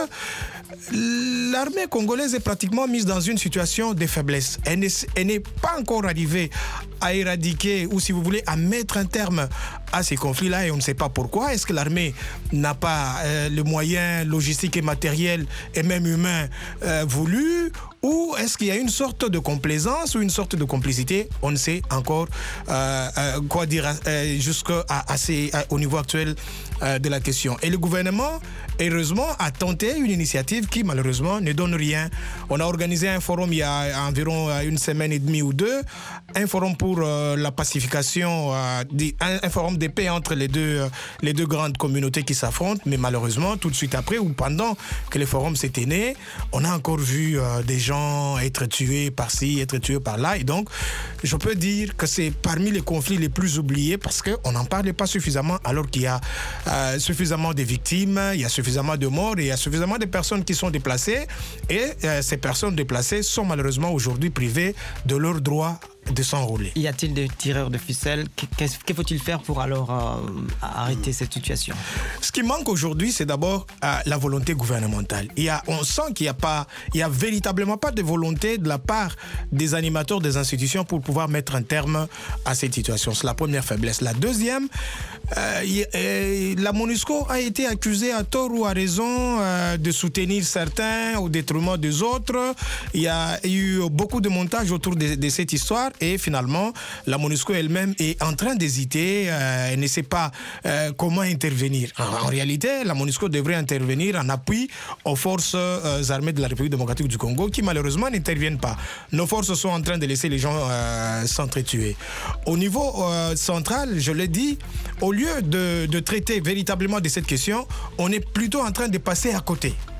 l'armée congolaise est pratiquement mise dans une situation de faiblesse. Elle n'est, elle n'est pas encore arrivée à éradiquer ou, si vous voulez, à mettre un terme à ces conflits-là et on ne sait pas pourquoi. Est-ce que l'armée n'a pas euh, les moyens logistiques et matériels et même humains euh, voulus ou est-ce qu'il y a une sorte de complaisance ou une sorte de complicité? On ne sait encore euh, euh, quoi dire euh, jusqu'à à ces, à, au niveau actuel euh, de la question. Et le gouvernement, heureusement, a tenté une initiative qui, malheureusement, ne donne rien. On a organisé un forum il y a environ une semaine et demie ou deux, un forum pour euh, la pacification, euh, un, un forum de paix entre les deux, euh, les deux grandes communautés qui s'affrontent, mais malheureusement, tout de suite après ou pendant que le forum s'était né, on a encore vu euh, des gens être tués par-ci, être tués par-là. Et donc, je peux dire que c'est parmi les conflits les plus oubliés parce qu'on n'en parle pas suffisamment alors qu'il y a euh, suffisamment de victimes, il y a suffisamment de morts et il y a suffisamment de personnes qui sont déplacées. Et euh, ces personnes déplacées sont malheureusement aujourd'hui privées de leur droit de s'enrôler. Y a-t-il des tireurs de ficelles? Qu'est-ce qu'il faut-il faire pour alors euh, arrêter cette situation? Ce qui manque aujourd'hui, c'est d'abord euh, la volonté gouvernementale. Il y a, on sent qu'il n'y a pas, il y a véritablement pas de volonté de la part des animateurs des institutions pour pouvoir mettre un terme à cette situation. C'est la première faiblesse. La deuxième, euh, y, euh, la MONUSCO a été accusée à tort ou à raison euh, de soutenir certains au détriment des autres. Il y a eu beaucoup de montages autour de, de cette histoire. Et finalement, la MONUSCO elle-même est en train d'hésiter, euh, elle ne sait pas euh, comment intervenir. En, en réalité, la MONUSCO devrait intervenir en appui aux forces euh, armées de la République démocratique du Congo qui malheureusement n'interviennent pas. Nos forces sont en train de laisser les gens euh, s'entretuer. Au niveau euh, central, je l'ai dit, au lieu de, de traiter véritablement de cette question, on est plutôt en train de passer à côté.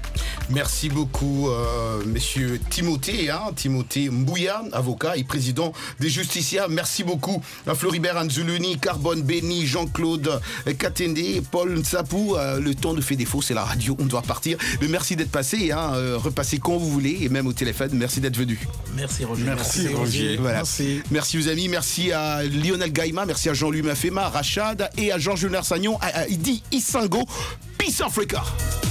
Merci beaucoup, euh, monsieur Timothée, hein, Timothée Mbouya, avocat et président des Justicias. Merci beaucoup à Floribert Anzuluni, Carbone Béni, Jean-Claude Katende, Paul Nsapou. Euh, le temps de fait défaut, c'est la radio, on doit partir. Mais merci d'être passé, hein, euh, repassez quand vous voulez, et même au téléphone. Merci d'être venu. Merci Roger. Merci, Merci, Roger. Voilà. Merci. Merci aux amis, merci à Lionel Gaïma, merci à Jean-Louis Mafema, Rachad et à Georges Leonard Sagnon, à, à Idi Isango. Peace Africa.